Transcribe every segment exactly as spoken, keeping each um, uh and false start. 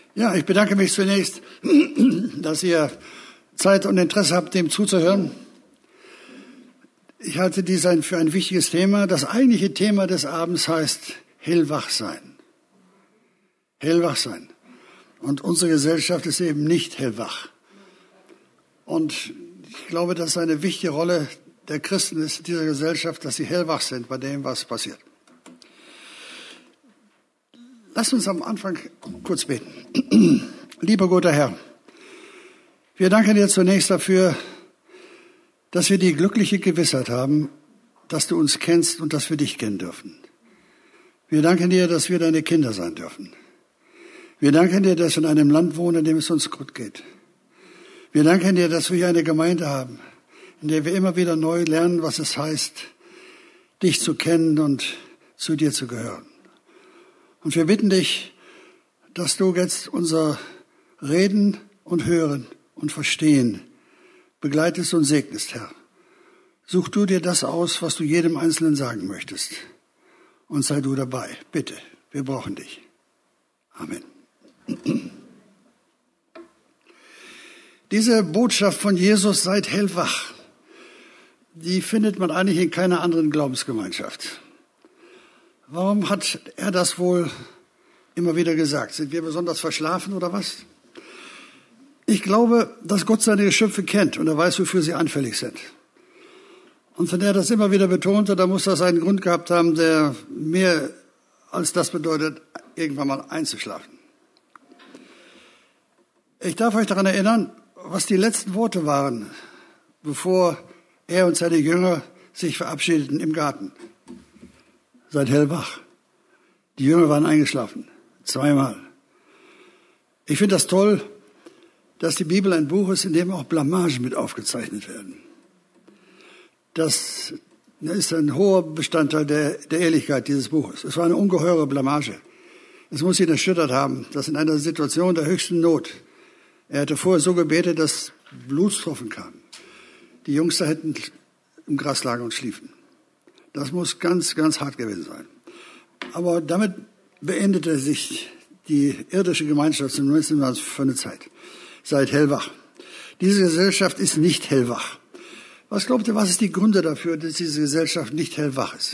Ja, ich bedanke mich zunächst, dass ihr Zeit und Interesse habt, dem zuzuhören. Ich halte dies für ein wichtiges Thema. Das eigentliche Thema des Abends heißt hellwach sein. Hellwach sein. Und unsere Gesellschaft ist eben nicht hellwach. Und ich glaube, dass es eine wichtige Rolle der Christen ist in dieser Gesellschaft, dass sie hellwach sind bei dem, was passiert. Lasst uns am Anfang kurz beten. Lieber guter Herr, wir danken dir zunächst dafür, dass wir die glückliche Gewissheit haben, dass du uns kennst und dass wir dich kennen dürfen. Wir danken dir, dass wir deine Kinder sein dürfen. Wir danken dir, dass wir in einem Land wohnen, in dem es uns gut geht. Wir danken dir, dass wir hier eine Gemeinde haben, in der wir immer wieder neu lernen, was es heißt, dich zu kennen und zu dir zu gehören. Und wir bitten dich, dass du jetzt unser Reden und Hören und Verstehen begleitest und segnest, Herr. Such du dir das aus, was du jedem Einzelnen sagen möchtest. Und sei du dabei. Bitte, wir brauchen dich. Amen. Diese Botschaft von Jesus, seid hellwach, die findet man eigentlich in keiner anderen Glaubensgemeinschaft. Warum hat er das wohl immer wieder gesagt? Sind wir besonders verschlafen oder was? Ich glaube, dass Gott seine Geschöpfe kennt und er weiß, wofür sie anfällig sind. Und wenn er das immer wieder betonte, dann muss das einen Grund gehabt haben, der mehr als das bedeutet, irgendwann mal einzuschlafen. Ich darf euch daran erinnern, was die letzten Worte waren, bevor er und seine Jünger sich verabschiedeten im Garten. Seid hellwach. Die Jünger waren eingeschlafen. Zweimal. Ich finde das toll, dass die Bibel ein Buch ist, in dem auch Blamagen mit aufgezeichnet werden. Das ist ein hoher Bestandteil der, der Ehrlichkeit dieses Buches. Es war eine ungeheure Blamage. Es muss ihn erschüttert haben, dass in einer Situation der höchsten Not, er hatte vorher so gebetet, dass Blutstropfen kamen. Die Jungs da hinten im Gras lagen und schliefen. Das muss ganz, ganz hart gewesen sein. Aber damit beendete sich die irdische Gemeinschaft zumindest für eine Zeit. Seid hellwach. Diese Gesellschaft ist nicht hellwach. Was glaubt ihr, was ist die Gründe dafür, dass diese Gesellschaft nicht hellwach ist?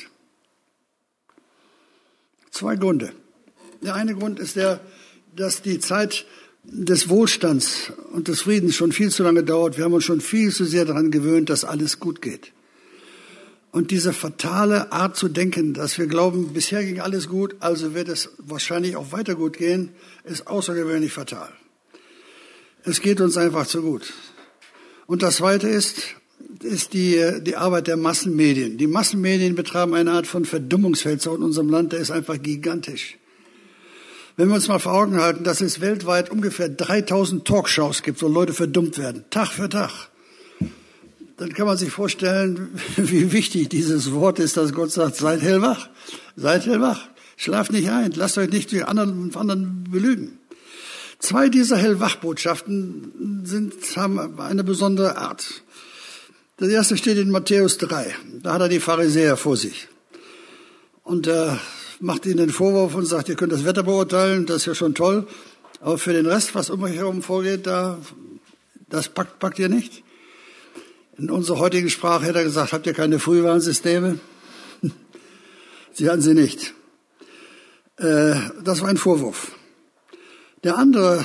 Zwei Gründe. Der eine Grund ist der, dass die Zeit des Wohlstands und des Friedens schon viel zu lange dauert. Wir haben uns schon viel zu sehr daran gewöhnt, dass alles gut geht. Und diese fatale Art zu denken, dass wir glauben, bisher ging alles gut, also wird es wahrscheinlich auch weiter gut gehen, ist außergewöhnlich fatal. Es geht uns einfach zu gut. Und das Zweite ist, ist die, die Arbeit der Massenmedien. Die Massenmedien betreiben eine Art von Verdummungsfeldzug in unserem Land, der ist einfach gigantisch. Wenn wir uns mal vor Augen halten, dass es weltweit ungefähr dreitausend Talkshows gibt, wo Leute verdummt werden, Tag für Tag, dann kann man sich vorstellen, wie wichtig dieses Wort ist, dass Gott sagt, seid hellwach, seid hellwach, schlaft nicht ein, lasst euch nicht durch anderen, anderen belügen. Zwei dieser Hellwachbotschaften sind, haben eine besondere Art. Das erste steht in Matthäus drei, da hat er die Pharisäer vor sich. Und er macht ihnen den Vorwurf und sagt, ihr könnt das Wetter beurteilen, das ist ja schon toll, aber für den Rest, was um euch herum vorgeht, da, das packt, packt ihr nicht. In unserer heutigen Sprache hätte er gesagt, habt ihr keine Frühwarnsysteme? Sie hatten sie nicht. Das war ein Vorwurf. Der andere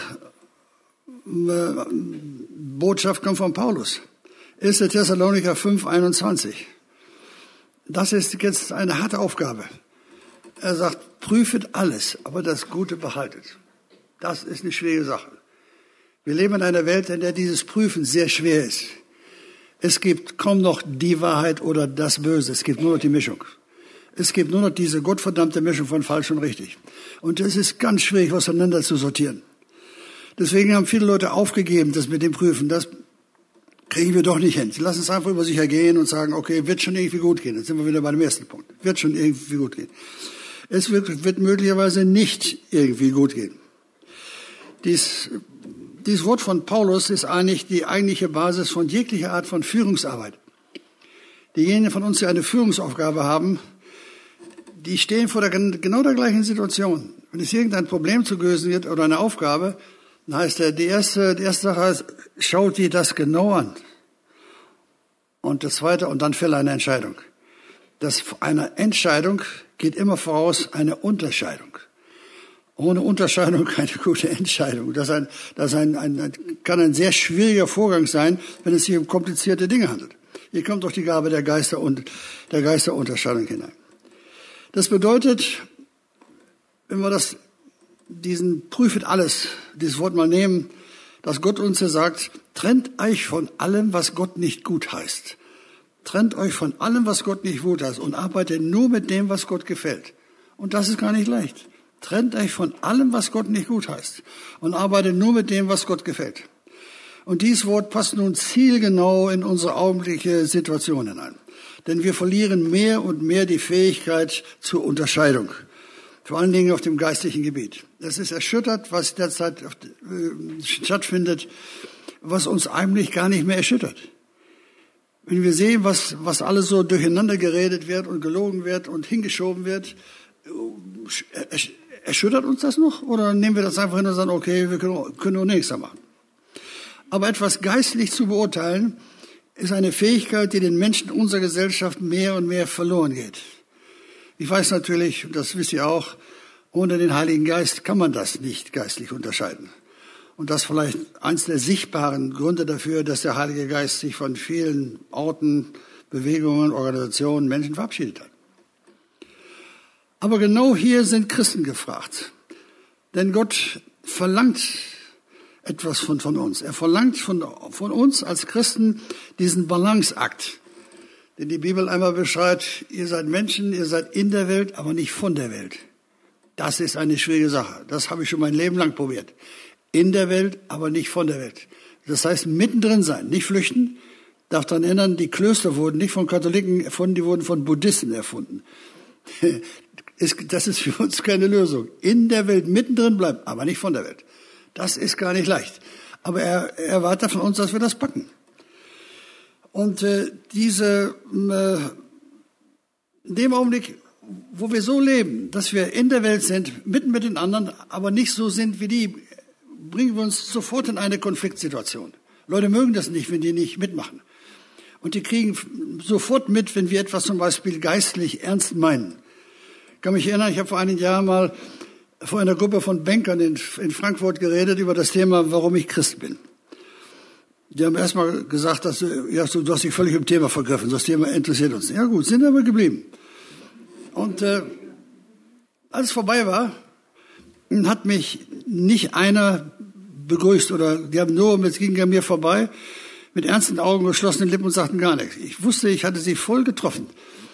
Botschaft kommt von Paulus. erster Thessalonicher fünf, einundzwanzig. Das ist jetzt eine harte Aufgabe. Er sagt, prüfet alles, aber das Gute behaltet. Das ist eine schwierige Sache. Wir leben in einer Welt, in der dieses Prüfen sehr schwer ist. Es gibt kaum noch die Wahrheit oder das Böse. Es gibt nur noch die Mischung. Es gibt nur noch diese gottverdammte Mischung von falsch und richtig. Und es ist ganz schwierig, auseinander zu sortieren. Deswegen haben viele Leute aufgegeben, das mit dem Prüfen. Das kriegen wir doch nicht hin. Sie lassen es einfach über sich ergehen und sagen, okay, wird schon irgendwie gut gehen. Jetzt sind wir wieder bei dem ersten Punkt. Wird schon irgendwie gut gehen. Es wird, wird möglicherweise nicht irgendwie gut gehen. Dies, dieses Wort von Paulus ist eigentlich die eigentliche Basis von jeglicher Art von Führungsarbeit. Diejenigen von uns, die eine Führungsaufgabe haben, die stehen vor der, genau der gleichen Situation. Wenn es irgendein Problem zu lösen wird oder eine Aufgabe, dann heißt er, die erste, die erste Sache heißt, schaut dir das genau an. Und das zweite, und dann fällt eine Entscheidung. Das, eine Entscheidung geht immer voraus eine Unterscheidung. Ohne Unterscheidung keine gute Entscheidung. Das, ein, das ein, ein, kann ein sehr schwieriger Vorgang sein, wenn es sich um komplizierte Dinge handelt. Hier kommt doch die Gabe der Geister und der Geisterunterscheidung hinein. Das bedeutet, wenn wir das, diesen prüfet alles, dieses Wort mal nehmen, dass Gott uns hier sagt, trennt euch von allem, was Gott nicht gut heißt. Trennt euch von allem, was Gott nicht gut heißt und arbeitet nur mit dem, was Gott gefällt. Und das ist gar nicht leicht. Trennt euch von allem, was Gott nicht gut heißt und arbeitet nur mit dem, was Gott gefällt. Und dieses Wort passt nun zielgenau in unsere augenblickliche Situation hinein. Denn wir verlieren mehr und mehr die Fähigkeit zur Unterscheidung. Vor allen Dingen auf dem geistlichen Gebiet. Es ist erschüttert, was derzeit stattfindet, was uns eigentlich gar nicht mehr erschüttert. Wenn wir sehen, was, was alles so durcheinander geredet wird und gelogen wird und hingeschoben wird, erschüttert uns das noch? Oder nehmen wir das einfach hin und sagen, okay, wir können, können nur nichts machen? Aber etwas geistlich zu beurteilen, ist eine Fähigkeit, die den Menschen unserer Gesellschaft mehr und mehr verloren geht. Ich weiß natürlich, das wisst ihr auch, ohne den Heiligen Geist kann man das nicht geistlich unterscheiden. Und das ist vielleicht eins der sichtbaren Gründe dafür, dass der Heilige Geist sich von vielen Orten, Bewegungen, Organisationen, Menschen verabschiedet hat. Aber genau hier sind Christen gefragt. Denn Gott verlangt etwas von, von uns. Er verlangt von, von uns als Christen diesen Balanceakt, den die Bibel einmal beschreibt. Ihr seid Menschen, ihr seid in der Welt, aber nicht von der Welt. Das ist eine schwierige Sache. Das habe ich schon mein Leben lang probiert. In der Welt, aber nicht von der Welt. Das heißt, mittendrin sein, nicht flüchten. Darf daran erinnern, die Klöster wurden nicht von Katholiken erfunden, die wurden von Buddhisten erfunden. Das ist für uns keine Lösung. In der Welt mittendrin bleiben, aber nicht von der Welt. Das ist gar nicht leicht. Aber er, er erwartet von uns, dass wir das packen. Und äh, diese, äh, in dem Augenblick, wo wir so leben, dass wir in der Welt sind, mitten mit den anderen, aber nicht so sind wie die, bringen wir uns sofort in eine Konfliktsituation. Leute mögen das nicht, wenn die nicht mitmachen. Und die kriegen sofort mit, wenn wir etwas zum Beispiel geistlich ernst meinen. Ich kann mich erinnern, ich habe vor einigen Jahren mal vor einer Gruppe von Bankern in, in Frankfurt geredet über das Thema, warum ich Christ bin. Die haben erstmal gesagt, dass du, ja, du hast dich völlig im Thema vergriffen, das Thema interessiert uns. Ja gut, sind aber geblieben. Und äh, als es vorbei war, hat mich nicht einer begrüßt oder die haben nur, es ging an mir vorbei, mit ernsten Augen, geschlossenen Lippen und sagten gar nichts. Ich wusste, ich hatte sie voll getroffen,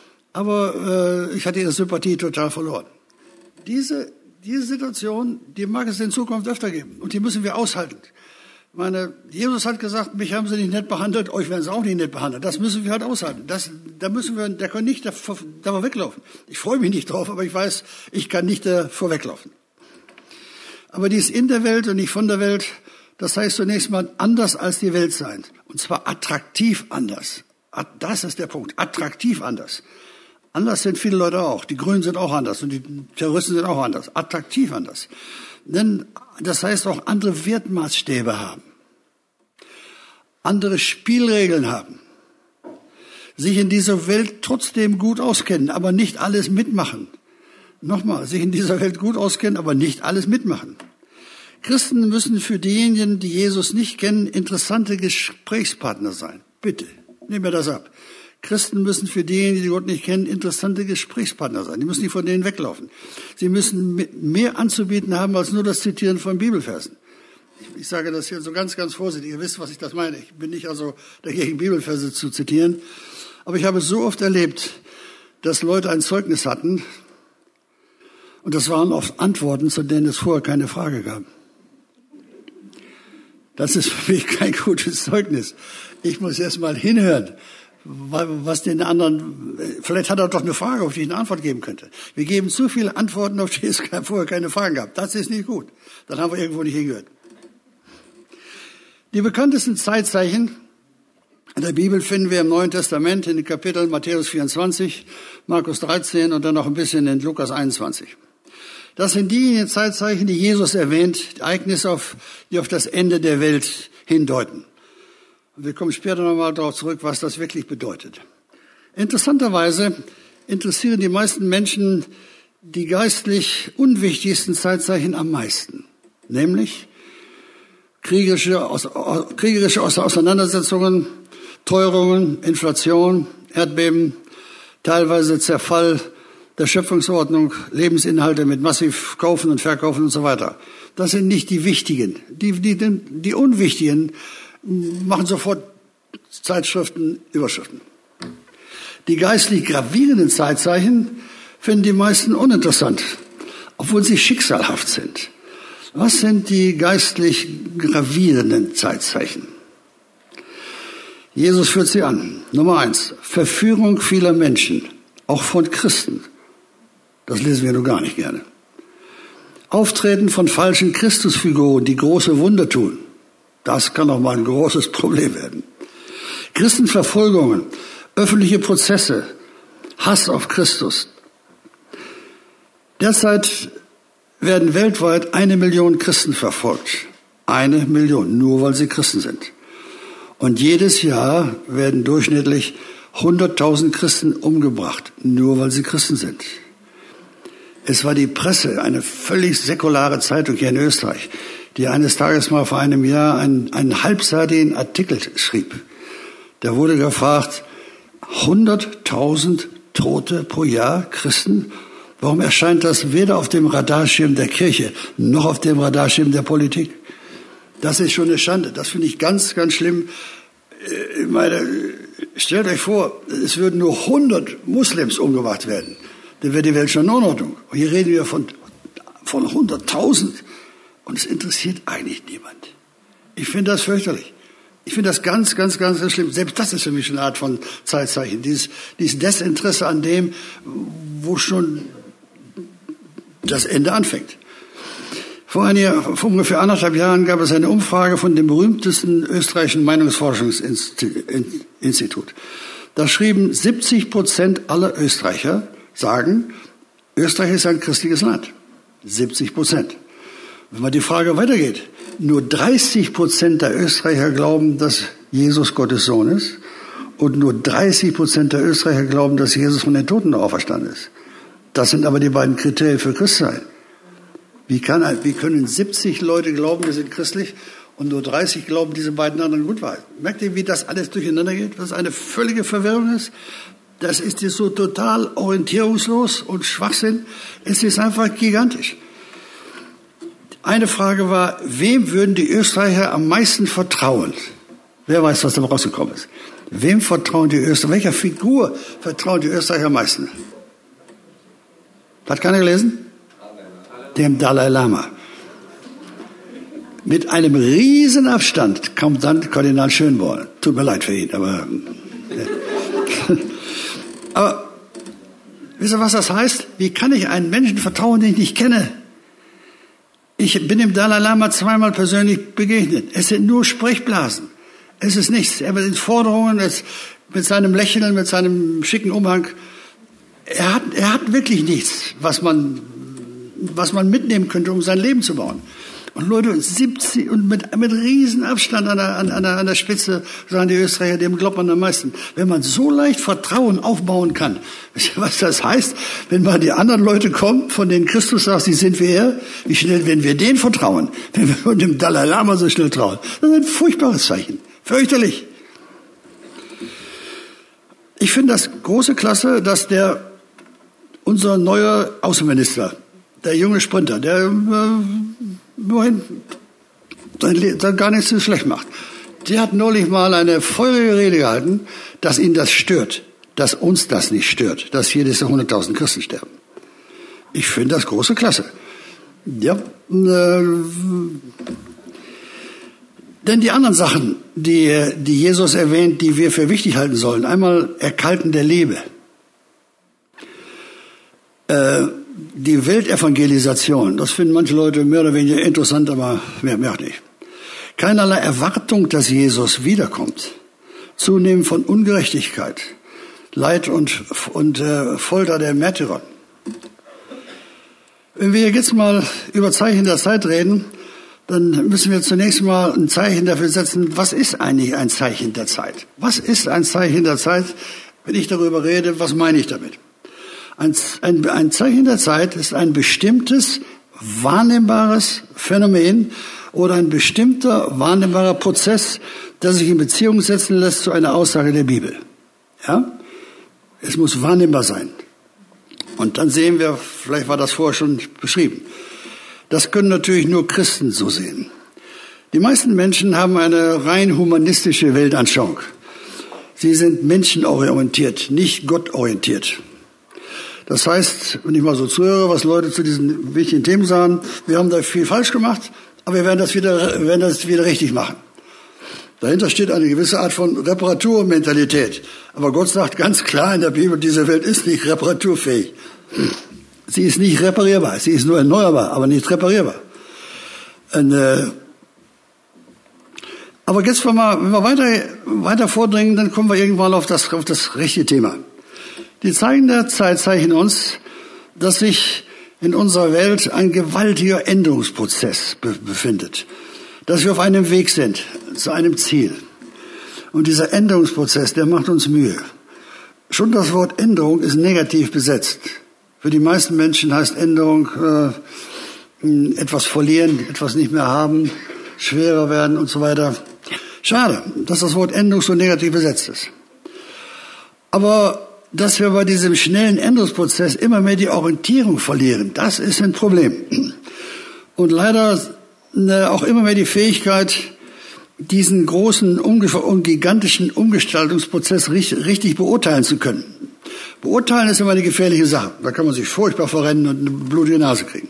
aber äh, ich hatte ihre Sympathie total verloren. Diese Diese Situation, die mag es in Zukunft öfter geben. Und die müssen wir aushalten. Ich meine, Jesus hat gesagt, mich haben sie nicht nett behandelt, euch werden sie auch nicht nett behandelt. Das müssen wir halt aushalten. Das, da müssen wir, der kann nicht davor, davor weglaufen. Ich freue mich nicht drauf, aber ich weiß, ich kann nicht davor weglaufen. Aber dies in der Welt und nicht von der Welt, das heißt zunächst mal anders als die Welt sein. Und zwar attraktiv anders. Das ist der Punkt. Attraktiv anders. Anders sind viele Leute auch. Die Grünen sind auch anders und die Terroristen sind auch anders. Attraktiv anders. Denn das heißt auch andere Wertmaßstäbe haben. Andere Spielregeln haben. Sich in dieser Welt trotzdem gut auskennen, aber nicht alles mitmachen. Nochmal, sich in dieser Welt gut auskennen, aber nicht alles mitmachen. Christen müssen für diejenigen, die Jesus nicht kennen, interessante Gesprächspartner sein. Bitte, nehmen wir das ab. Christen müssen für diejenigen, die Gott nicht kennen, interessante Gesprächspartner sein. Die müssen nicht von denen weglaufen. Sie müssen mehr anzubieten haben als nur das Zitieren von Bibelversen. Ich sage das hier so ganz, ganz vorsichtig. Ihr wisst, was ich das meine. Ich bin nicht also dagegen, Bibelverse zu zitieren. Aber ich habe es so oft erlebt, dass Leute ein Zeugnis hatten. Und das waren oft Antworten, zu denen es vorher keine Frage gab. Das ist für mich kein gutes Zeugnis. Ich muss erst mal hinhören, was den anderen, vielleicht hat er doch eine Frage, auf die ich eine Antwort geben könnte. Wir geben zu viele Antworten, auf die es vorher keine Fragen gab. Das ist nicht gut. Dann haben wir irgendwo nicht hingehört. Die bekanntesten Zeitzeichen in der Bibel finden wir im Neuen Testament in den Kapiteln Matthäus vierundzwanzig, Markus dreizehn und dann noch ein bisschen in Lukas einundzwanzig. Das sind diejenigen Zeitzeichen, die Jesus erwähnt, Ereignisse, auf, die auf das Ende der Welt hindeuten. Und wir kommen später nochmal darauf zurück, was das wirklich bedeutet. Interessanterweise interessieren die meisten Menschen die geistlich unwichtigsten Zeitzeichen am meisten, nämlich kriegerische, kriegerische Auseinandersetzungen, Teuerungen, Inflation, Erdbeben, teilweise Zerfall der Schöpfungsordnung, Lebensinhalte mit massiv Kaufen und Verkaufen und so weiter. Das sind nicht die wichtigen. Die, die, die unwichtigen machen sofort Zeitschriften, Überschriften. Die geistlich gravierenden Zeitzeichen finden die meisten uninteressant, obwohl sie schicksalhaft sind. Was sind die geistlich gravierenden Zeitzeichen? Jesus führt sie an. Nummer eins, Verführung vieler Menschen, auch von Christen. Das lesen wir nur gar nicht gerne. Auftreten von falschen Christusfiguren, die große Wunder tun. Das kann auch mal ein großes Problem werden. Christenverfolgungen, öffentliche Prozesse, Hass auf Christus. Derzeit werden weltweit eine Million Christen verfolgt. Eine Million, nur weil sie Christen sind. Und jedes Jahr werden durchschnittlich hunderttausend Christen umgebracht, nur weil sie Christen sind. Es war die Presse, eine völlig säkulare Zeitung hier in Österreich, die eines Tages mal vor einem Jahr einen, einen halbseitigen Artikel schrieb. Da wurde gefragt, hunderttausend Tote pro Jahr, Christen. Warum erscheint das weder auf dem Radarschirm der Kirche noch auf dem Radarschirm der Politik? Das ist schon eine Schande. Das finde ich ganz, ganz schlimm. Ich meine, stellt euch vor, es würden nur hundert Muslims umgebracht werden. Dann wäre die Welt schon in Ordnung. Und hier reden wir von, von hunderttausend. Und es interessiert eigentlich niemand. Ich finde das fürchterlich. Ich finde das ganz, ganz, ganz, ganz schlimm. Selbst das ist für mich eine Art von Zeitzeichen. Dieses, dieses Desinteresse an dem, wo schon das Ende anfängt. Vor, einiger, vor ungefähr anderthalb Jahren gab es eine Umfrage von dem berühmtesten österreichischen Meinungsforschungsinstitut. Da schrieben siebzig Prozent aller Österreicher, sagen, Österreich ist ein christliches Land. siebzig Prozent. Wenn man die Frage weitergeht, nur dreißig Prozent der Österreicher glauben, dass Jesus Gottes Sohn ist und nur dreißig Prozent der Österreicher glauben, dass Jesus von den Toten auferstanden ist. Das sind aber die beiden Kriterien für Christsein. Wie, kann, wie können siebzig Leute glauben, wir sind christlich und nur dreißig glauben, diese beiden anderen gut waren? Merkt ihr, wie das alles durcheinander geht? Was eine völlige Verwirrung ist? Das ist jetzt so total orientierungslos und Schwachsinn. Es ist einfach gigantisch. Eine Frage war, wem würden die Österreicher am meisten vertrauen? Wer weiß, was da rausgekommen ist? Wem vertrauen die Österreicher? Welcher Figur vertrauen die Österreicher am meisten? Hat keiner gelesen? Dem Dalai Lama. Mit einem riesen Abstand kommt dann Kardinal Schönborn. Tut mir leid für ihn, aber... aber wisst ihr, was das heißt? Wie kann ich einen Menschen vertrauen, den ich nicht kenne? Ich bin dem Dalai Lama zweimal persönlich begegnet. Es sind nur Sprechblasen. Es ist nichts. Er mit Forderungen, mit seinem Lächeln, mit seinem schicken Umhang. Er hat, er hat wirklich nichts, was man, was man mitnehmen könnte, um sein Leben zu bauen. Und Leute, siebzig und mit, mit riesen Abstand an der, an, an, der, an der Spitze, sagen die Österreicher, dem glaubt man am meisten. Wenn man so leicht Vertrauen aufbauen kann, wisst ihr, was das heißt? Wenn mal die anderen Leute kommen, von denen Christus sagt, sie sind wie er, wie schnell, wenn wir denen vertrauen, wenn wir dem Dalai Lama so schnell trauen, das ist ein furchtbares Zeichen. Fürchterlich. Ich finde das große Klasse, dass der, unser neuer Außenminister, der junge Sprinter, der, äh, wohin dann gar nichts so schlecht macht. Der hat neulich mal eine feurige Rede gehalten, dass ihn das stört, dass uns das nicht stört, dass jedes Jahr hunderttausend Christen sterben. Ich finde das große Klasse. Ja, äh, denn die anderen Sachen, die, die Jesus erwähnt, die wir für wichtig halten sollen, einmal Erkalten der Liebe, äh, die Weltevangelisation, das finden manche Leute mehr oder weniger interessant, aber mehr, mehr nicht. Keinerlei Erwartung, dass Jesus wiederkommt. Zunehmend von Ungerechtigkeit, Leid und, und äh, Folter der Märtyrer. Wenn wir jetzt mal über Zeichen der Zeit reden, dann müssen wir zunächst mal ein Zeichen dafür setzen, was ist eigentlich ein Zeichen der Zeit? Was ist ein Zeichen der Zeit? Wenn ich darüber rede, was meine ich damit? Ein, ein, ein Zeichen der Zeit ist ein bestimmtes, wahrnehmbares Phänomen oder ein bestimmter, wahrnehmbarer Prozess, der sich in Beziehung setzen lässt zu einer Aussage der Bibel. Ja? Es muss wahrnehmbar sein. Und dann sehen wir, vielleicht war das vorher schon beschrieben, das können natürlich nur Christen so sehen. Die meisten Menschen haben eine rein humanistische Weltanschauung. Sie sind menschenorientiert, nicht gottorientiert. Das heißt, wenn ich mal so zuhöre, was Leute zu diesen wichtigen Themen sagen, wir haben da viel falsch gemacht, aber wir werden das wieder, wir werden das wieder richtig machen. Dahinter steht eine gewisse Art von Reparaturmentalität. Aber Gott sagt ganz klar in der Bibel, diese Welt ist nicht reparaturfähig. Sie ist nicht reparierbar. Sie ist nur erneuerbar, aber nicht reparierbar. Und, äh, aber jetzt, wenn wir, wenn wir weiter, weiter vordringen, dann kommen wir irgendwann auf das, auf das rechte Thema. Die Zeichen der Zeit zeichnen uns, dass sich in unserer Welt ein gewaltiger Änderungsprozess be- befindet. Dass wir auf einem Weg sind, zu einem Ziel. Und dieser Änderungsprozess, der macht uns Mühe. Schon das Wort Änderung ist negativ besetzt. Für die meisten Menschen heißt Änderung äh, etwas verlieren, etwas nicht mehr haben, schwerer werden und so weiter. Schade, dass das Wort Änderung so negativ besetzt ist. Aber dass wir bei diesem schnellen Änderungsprozess immer mehr die Orientierung verlieren, das ist ein Problem. Und leider auch immer mehr die Fähigkeit, diesen großen und gigantischen Umgestaltungsprozess richtig beurteilen zu können. Beurteilen ist immer eine gefährliche Sache. Da kann man sich furchtbar verrennen und eine blutige Nase kriegen.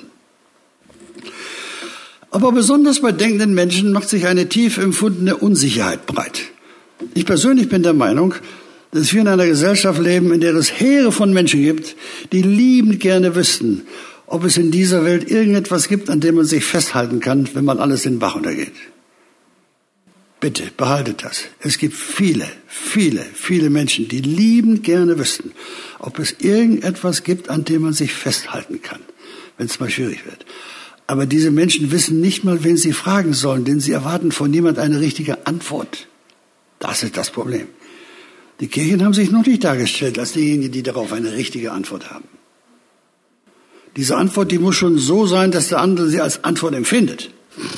Aber besonders bei denkenden Menschen macht sich eine tief empfundene Unsicherheit breit. Ich persönlich bin der Meinung, dass wir in einer Gesellschaft leben, in der es Heere von Menschen gibt, die liebend gerne wüssten, ob es in dieser Welt irgendetwas gibt, an dem man sich festhalten kann, wenn man alles in den Bach untergeht. Bitte, behaltet das. Es gibt viele, viele, viele Menschen, die liebend gerne wüssten, ob es irgendetwas gibt, an dem man sich festhalten kann, wenn es mal schwierig wird. Aber diese Menschen wissen nicht mal, wen sie fragen sollen, denn sie erwarten von niemand eine richtige Antwort. Das ist das Problem. Die Kirchen haben sich noch nicht dargestellt als diejenigen, die darauf eine richtige Antwort haben. Diese Antwort, die muss schon so sein, dass der andere sie als Antwort empfindet.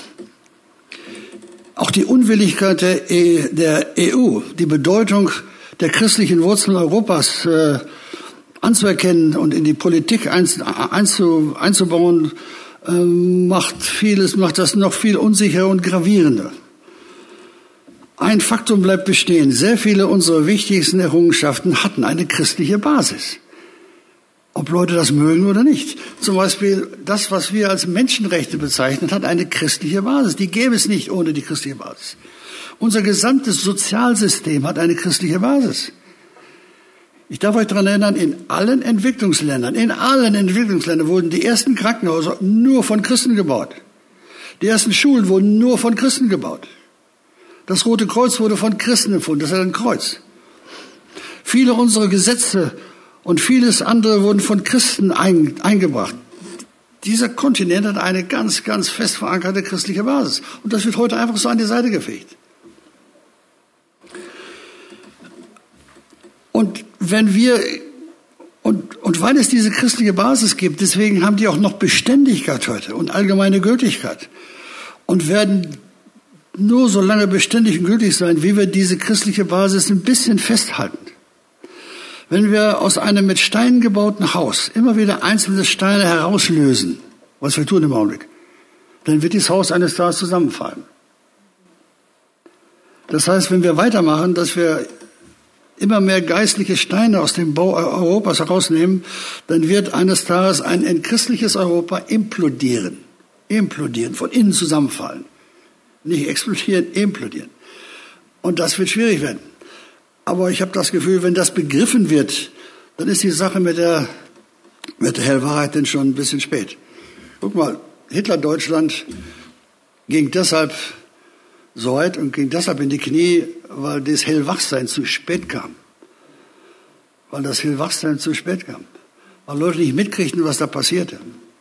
Auch die Unwilligkeit der, e, der E U, die Bedeutung der christlichen Wurzeln Europas äh, anzuerkennen und in die Politik einz, einzu, einzubauen, äh, macht vieles, macht das noch viel unsicherer und gravierender. Ein Faktum bleibt bestehen. Sehr viele unserer wichtigsten Errungenschaften hatten eine christliche Basis. Ob Leute das mögen oder nicht. Zum Beispiel das, was wir als Menschenrechte bezeichnen, hat eine christliche Basis. Die gäbe es nicht ohne die christliche Basis. Unser gesamtes Sozialsystem hat eine christliche Basis. Ich darf euch daran erinnern, in allen Entwicklungsländern, in allen Entwicklungsländern wurden die ersten Krankenhäuser nur von Christen gebaut. Die ersten Schulen wurden nur von Christen gebaut. Das Rote Kreuz wurde von Christen erfunden, das ist ein Kreuz. Viele unserer Gesetze und vieles andere wurden von Christen ein, eingebracht. Dieser Kontinent hat eine ganz, ganz fest verankerte christliche Basis. Und das wird heute einfach so an die Seite gefegt. Und wenn wir, und, und weil es diese christliche Basis gibt, deswegen haben die auch noch Beständigkeit heute und allgemeine Gültigkeit. Und werden nur so lange beständig und gültig sein, wie wir diese christliche Basis ein bisschen festhalten. Wenn wir aus einem mit Steinen gebauten Haus immer wieder einzelne Steine herauslösen, was wir tun im Augenblick, dann wird dieses Haus eines Tages zusammenfallen. Das heißt, wenn wir weitermachen, dass wir immer mehr geistliche Steine aus dem Bau Europas herausnehmen, dann wird eines Tages ein entchristliches Europa implodieren. Implodieren, von innen zusammenfallen. Nicht explodieren, implodieren. Und das wird schwierig werden. Aber ich habe das Gefühl, wenn das begriffen wird, dann ist die Sache mit der, mit der Hellwahrheit denn schon ein bisschen spät. Guck mal, Hitler-Deutschland ging deshalb so weit und ging deshalb in die Knie, weil das Hellwachsein zu spät kam. Weil das Hellwachsein zu spät kam. Weil Leute nicht mitkriegten, was da passierte.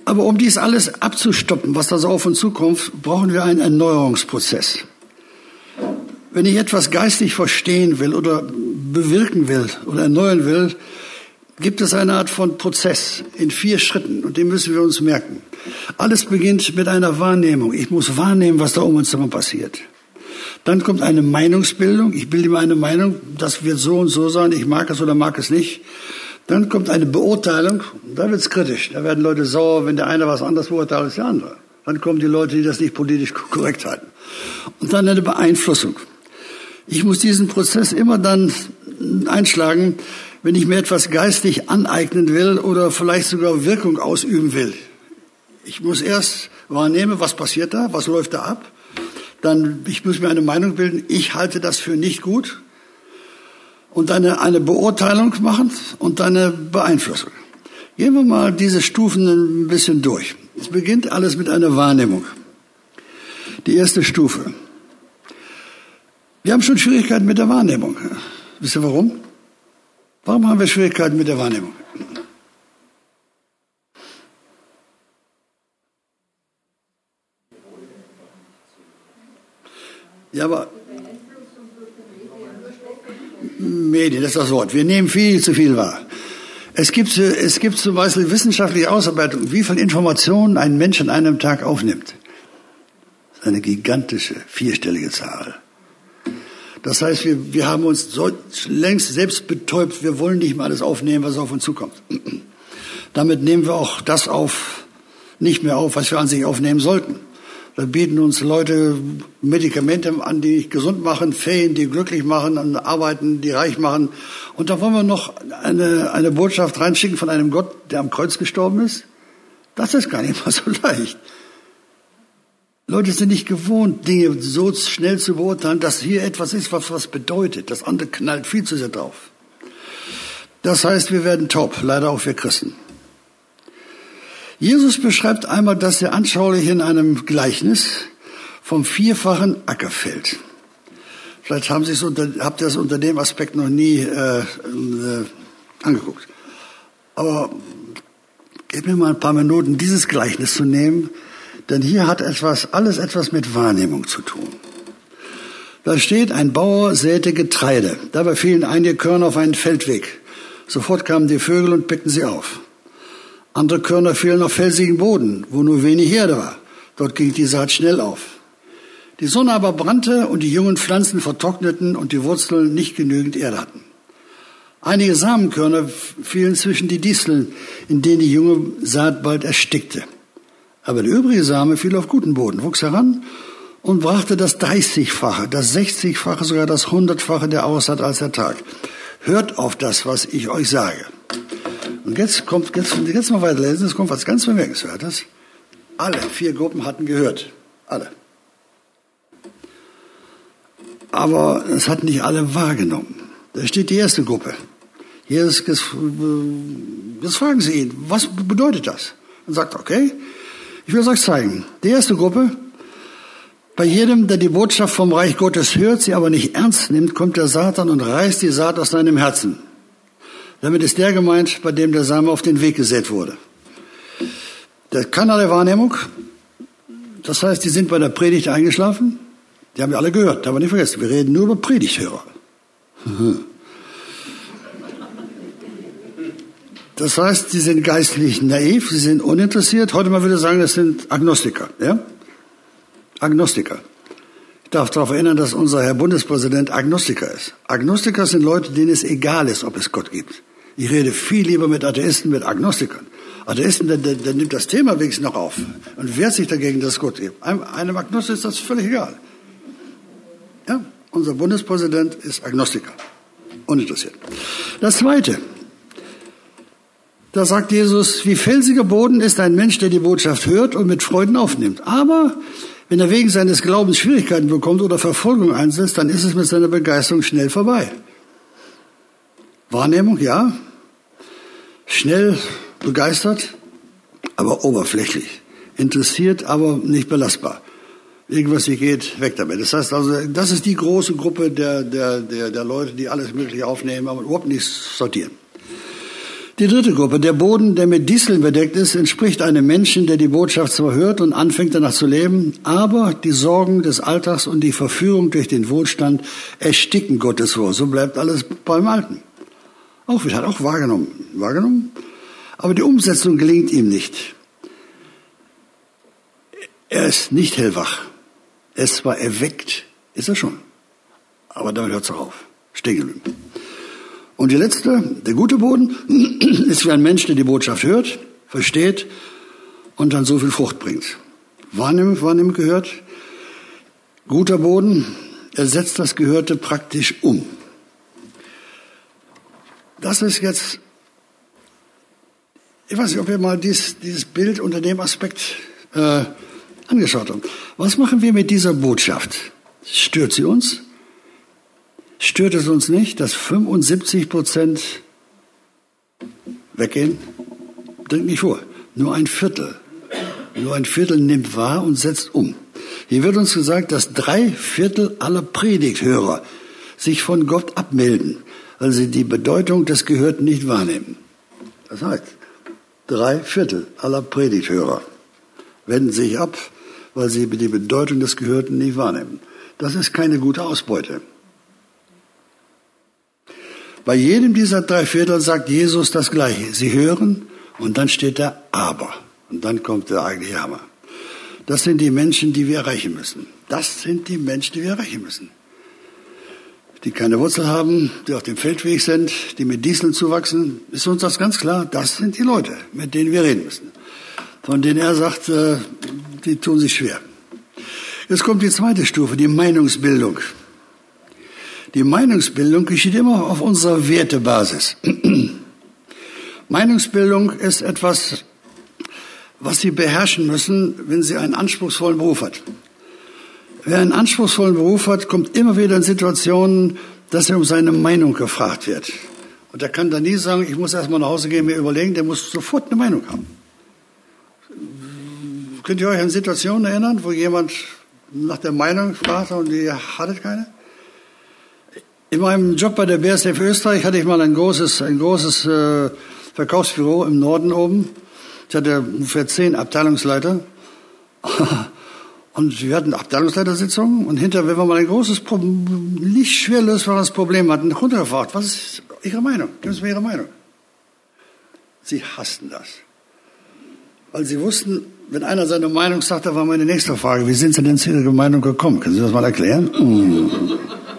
Aber um dies alles abzustoppen, was da so auf uns zukommt, brauchen wir einen Erneuerungsprozess. Wenn ich etwas geistig verstehen will oder bewirken will oder erneuern will, gibt es eine Art von Prozess in vier Schritten und den müssen wir uns merken. Alles beginnt mit einer Wahrnehmung. Ich muss wahrnehmen, was da um uns herum passiert. Dann kommt eine Meinungsbildung. Ich bilde mir eine Meinung, das wird so und so sein, ich mag es oder mag es nicht. Dann kommt eine Beurteilung, da wird es kritisch. Da werden Leute sauer, wenn der eine was anderes beurteilt als der andere. Dann kommen die Leute, die das nicht politisch korrekt halten. Und dann eine Beeinflussung. Ich muss diesen Prozess immer dann einschlagen, wenn ich mir etwas geistig aneignen will oder vielleicht sogar Wirkung ausüben will. Ich muss erst wahrnehmen, was passiert da, was läuft da ab. Dann, ich muss mir eine Meinung bilden, ich halte das für nicht gut. Und eine, eine Beurteilung machen und eine Beeinflussung. Gehen wir mal diese Stufen ein bisschen durch. Es beginnt alles mit einer Wahrnehmung. Die erste Stufe. Wir haben schon Schwierigkeiten mit der Wahrnehmung. Wisst ihr warum? Warum haben wir Schwierigkeiten mit der Wahrnehmung? Ja, aber Medien, das ist das Wort. Wir nehmen viel zu viel wahr. Es gibt, es gibt zum Beispiel wissenschaftliche Ausarbeitung, wie viel Informationen ein Mensch an einem Tag aufnimmt. Das ist eine gigantische, vierstellige Zahl. Das heißt, wir, wir haben uns so längst selbst betäubt, wir wollen nicht mehr alles aufnehmen, was auf uns zukommt. Damit nehmen wir auch das auf, nicht mehr auf, was wir an sich aufnehmen sollten. Da bieten uns Leute Medikamente an, die gesund machen, Ferien, die glücklich machen, und Arbeiten, die reich machen. Und da wollen wir noch eine, eine Botschaft reinschicken von einem Gott, der am Kreuz gestorben ist. Das ist gar nicht mal so leicht. Leute sind nicht gewohnt, Dinge so schnell zu beurteilen, dass hier etwas ist, was was bedeutet. Das andere knallt viel zu sehr drauf. Das heißt, wir werden taub, leider auch wir Christen. Jesus beschreibt einmal das sehr anschaulich in einem Gleichnis vom vierfachen Ackerfeld. Vielleicht haben Sie es unter, habt ihr es unter dem Aspekt noch nie äh, äh, angeguckt. Aber gebt mir mal ein paar Minuten, dieses Gleichnis zu nehmen, denn hier hat etwas, alles etwas mit Wahrnehmung zu tun. Da steht, ein Bauer säte Getreide. Dabei fielen einige Körner auf einen Feldweg. Sofort kamen die Vögel und pickten sie auf. Andere Körner fielen auf felsigen Boden, wo nur wenig Erde war. Dort ging die Saat schnell auf. Die Sonne aber brannte und die jungen Pflanzen vertrockneten und die Wurzeln nicht genügend Erde hatten. Einige Samenkörner fielen zwischen die Disteln, in denen die junge Saat bald erstickte. Aber der übrige Same fiel auf guten Boden, wuchs heran und brachte das dreißigfache, das sechzigfache, sogar das hundertfache der Aussaat als Ertrag. Hört auf das, was ich euch sage. Und jetzt kommt, jetzt, jetzt mal weiterlesen, es kommt was ganz Bemerkenswertes. Alle vier Gruppen hatten gehört. Alle. Aber es hatten nicht alle wahrgenommen. Da steht die erste Gruppe. Jetzt, jetzt, jetzt fragen sie ihn, was bedeutet das? Und sagt, okay, ich will es euch zeigen. Die erste Gruppe, bei jedem, der die Botschaft vom Reich Gottes hört, sie aber nicht ernst nimmt, kommt der Satan und reißt die Saat aus seinem Herzen. Damit ist der gemeint, bei dem der Same auf den Weg gesät wurde. Der hat keinerlei Wahrnehmung. Das heißt, die sind bei der Predigt eingeschlafen. Die haben wir alle gehört, haben wir nicht vergessen. Wir reden nur über Predigthörer. Das heißt, sie sind geistlich naiv, sie sind uninteressiert. Heute mal würde ich sagen, das sind Agnostiker. Ja? Agnostiker. Ich darf darauf erinnern, dass unser Herr Bundespräsident Agnostiker ist. Agnostiker sind Leute, denen es egal ist, ob es Gott gibt. Ich rede viel lieber mit Atheisten, mit Agnostikern. Atheisten, der, der, der nimmt das Thema wenigstens noch auf und wehrt sich dagegen, dass es Gott gibt. Einem, einem Agnostiker ist das völlig egal. Ja? Unser Bundespräsident ist Agnostiker. Uninteressiert. Das Zweite. Da sagt Jesus, wie felsiger Boden ist ein Mensch, der die Botschaft hört und mit Freuden aufnimmt. Aber wenn er wegen seines Glaubens Schwierigkeiten bekommt oder Verfolgung einsetzt, dann ist es mit seiner Begeisterung schnell vorbei. Wahrnehmung, ja. Schnell begeistert, aber oberflächlich. Interessiert, aber nicht belastbar. Irgendwas hier geht, weg damit. Das heißt also, das ist die große Gruppe der, der, der, der Leute, die alles Mögliche aufnehmen, aber überhaupt nichts sortieren. Die dritte Gruppe, der Boden, der mit Disteln bedeckt ist, entspricht einem Menschen, der die Botschaft zwar hört und anfängt danach zu leben, aber die Sorgen des Alltags und die Verführung durch den Wohlstand ersticken Gottes Wort. So bleibt alles beim Alten. Auch wieder, hat auch wahrgenommen, wahrgenommen, aber die Umsetzung gelingt ihm nicht. Er ist nicht hellwach. Er ist zwar erweckt, ist er schon, aber damit hört es auch auf. Stehen geblieben. Und die letzte, der gute Boden, ist wie ein Mensch, der die Botschaft hört, versteht und dann so viel Frucht bringt. Wahrnehmend, wahrnehmend gehört. Guter Boden, er setzt das Gehörte praktisch um. Das ist jetzt, ich weiß nicht, ob wir mal dies, dieses Bild unter dem Aspekt äh, angeschaut haben. Was machen wir mit dieser Botschaft? Stört sie uns? Stört es uns nicht, dass fünfundsiebzig Prozent weggehen? Denkt nicht vor. Nur ein Viertel. Nur ein Viertel nimmt wahr und setzt um. Hier wird uns gesagt, dass drei Viertel aller Predigthörer sich von Gott abmelden, weil sie die Bedeutung des Gehörten nicht wahrnehmen. Das heißt, drei Viertel aller Predigthörer wenden sich ab, weil sie die Bedeutung des Gehörten nicht wahrnehmen. Das ist keine gute Ausbeute. Bei jedem dieser drei Viertel sagt Jesus das Gleiche. Sie hören und dann steht da Aber. Und dann kommt der eigentliche Hammer. Das sind die Menschen, die wir erreichen müssen. Das sind die Menschen, die wir erreichen müssen. Die keine Wurzel haben, die auf dem Feldweg sind, die mit Disteln zuwachsen. Ist uns das ganz klar? Das sind die Leute, mit denen wir reden müssen. Von denen er sagt, die tun sich schwer. Jetzt kommt die zweite Stufe, die Meinungsbildung. Die Meinungsbildung geschieht immer auf unserer Wertebasis. Meinungsbildung ist etwas, was Sie beherrschen müssen, wenn Sie einen anspruchsvollen Beruf hat. Wer einen anspruchsvollen Beruf hat, kommt immer wieder in Situationen, dass er um seine Meinung gefragt wird. Und er kann dann nie sagen, ich muss erst mal nach Hause gehen, mir überlegen, der muss sofort eine Meinung haben. Könnt ihr euch an Situationen erinnern, wo jemand nach der Meinung fragt und ihr hattet keine? In meinem Job bei der B A S F Österreich hatte ich mal ein großes, ein großes äh, Verkaufsbüro im Norden oben. Ich hatte ungefähr zehn Abteilungsleiter. Und wir hatten Abteilungsleitersitzungen. Und hinterher, wenn wir mal ein großes, nicht schwer lösbares Problem hatten, runtergefragt, was ist Ihre Meinung? Geben Sie mir Ihre Meinung. Sie hassten das. Weil sie wussten, wenn einer seine Meinung sagt, da war meine nächste Frage, wie sind Sie denn zu Ihrer Meinung gekommen? Können Sie das mal erklären? Mm.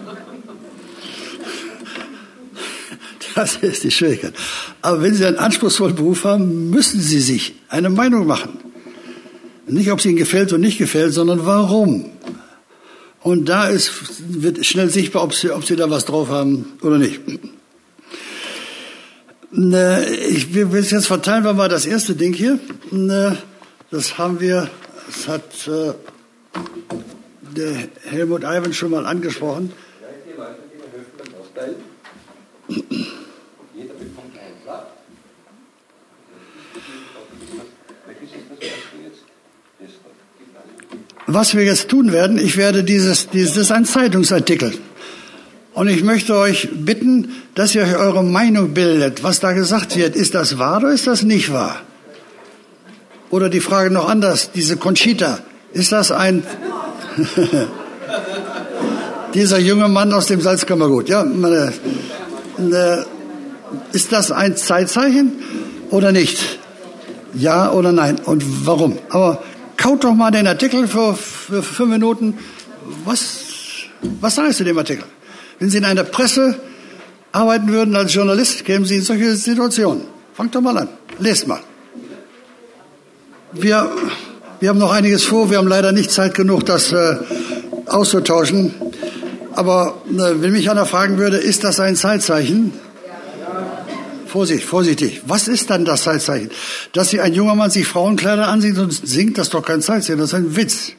Das ist die Schwierigkeit. Aber wenn Sie einen anspruchsvollen Beruf haben, müssen Sie sich eine Meinung machen. Nicht, ob es Ihnen gefällt oder nicht gefällt, sondern warum. Und da ist, wird schnell sichtbar, ob Sie, ob Sie da was drauf haben oder nicht. Ich will es jetzt verteilen, wir mal das erste Ding hier. Das haben wir, das hat äh, der Helmut Iwan schon mal angesprochen. Jeder bekommt ein Blatt. Was wir jetzt tun werden, ich werde dieses, dieses, das ist ein Zeitungsartikel. Und ich möchte euch bitten, dass ihr euch eure Meinung bildet, was da gesagt wird. Ist das wahr oder ist das nicht wahr? Oder die Frage noch anders, diese Conchita, ist das ein, dieser junge Mann aus dem Salzkammergut, ja, meine, äh, ist das ein Zeitzeichen oder nicht? Ja oder nein? Und warum? Aber kaut doch mal den Artikel für, für fünf Minuten. Was, was sagst du dem Artikel? Wenn Sie in einer Presse arbeiten würden als Journalist, kämen Sie in solche Situationen. Fangt doch mal an. Lest mal. Wir, wir haben noch einiges vor. Wir haben leider nicht Zeit genug, das äh, auszutauschen. Aber äh, wenn mich einer fragen würde, ist das ein Zeitzeichen? Vorsicht, vorsichtig. Was ist dann das Zeitzeichen? Dass sich ein junger Mann sich Frauenkleider ansieht und singt, das ist doch kein Zeitzeichen, das ist ein Witz.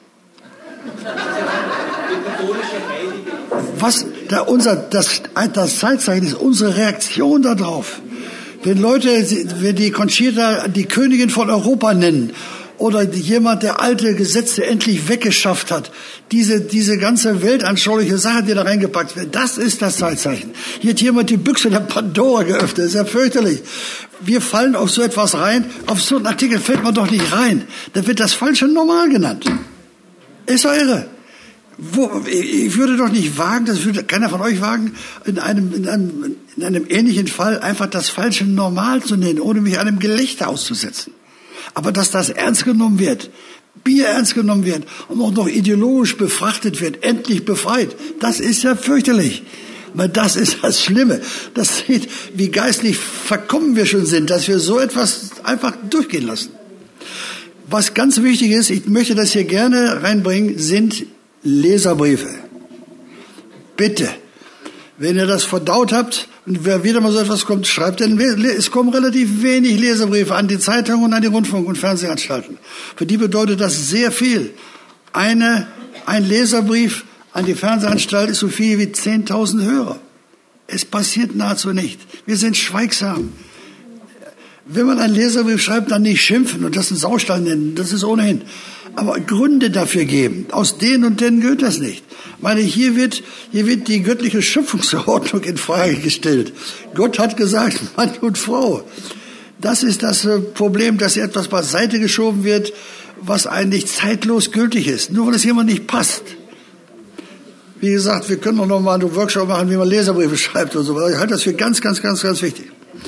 Was, da unser, das, das Zeitzeichen ist unsere Reaktion darauf. Wenn Leute, wenn die Conchita die Königin von Europa nennen Oder jemand, der alte Gesetze endlich weggeschafft hat. Diese, diese ganze weltanschauliche Sache, die da reingepackt wird, das ist das Zeitzeichen. Hier hat jemand die Büchse der Pandora geöffnet. Das ist ja fürchterlich. Wir fallen auf so etwas rein. Auf so einen Artikel fällt man doch nicht rein. Da wird das falsche Normal genannt. Ist doch irre. Wo, ich würde doch nicht wagen, das würde keiner von euch wagen, in einem, in einem, in einem ähnlichen Fall einfach das falsche Normal zu nennen, ohne mich einem Gelächter auszusetzen. Aber dass das ernst genommen wird, Bier ernst genommen wird und auch noch ideologisch befrachtet wird, endlich befreit, das ist ja fürchterlich. Weil das ist das Schlimme. Das sieht, wie geistlich verkommen wir schon sind, dass wir so etwas einfach durchgehen lassen. Was ganz wichtig ist, ich möchte das hier gerne reinbringen, sind Leserbriefe. Bitte, wenn ihr das verdaut habt und wer wieder mal so etwas kommt, schreibt denn, es kommen relativ wenig Leserbriefe an die Zeitungen und an die Rundfunk- und Fernsehanstalten. Für die bedeutet das sehr viel. Eine, ein Leserbrief an die Fernsehanstalt ist so viel wie zehntausend Hörer. Es passiert nahezu nicht. Wir sind schweigsam. Wenn man einen Leserbrief schreibt, dann nicht schimpfen und das einen Saustall nennen, das ist ohnehin. Aber Gründe dafür geben. Aus den und den gehört das nicht. Ich meine, hier wird, hier wird die göttliche Schöpfungsordnung in Frage gestellt. Gott hat gesagt, Mann und Frau. Das ist das Problem, dass hier etwas beiseite geschoben wird, was eigentlich zeitlos gültig ist. Nur weil es jemand nicht passt. Wie gesagt, wir können auch noch mal einen Workshop machen, wie man Leserbriefe schreibt und so. Ich halte das für ganz, ganz, ganz, ganz wichtig.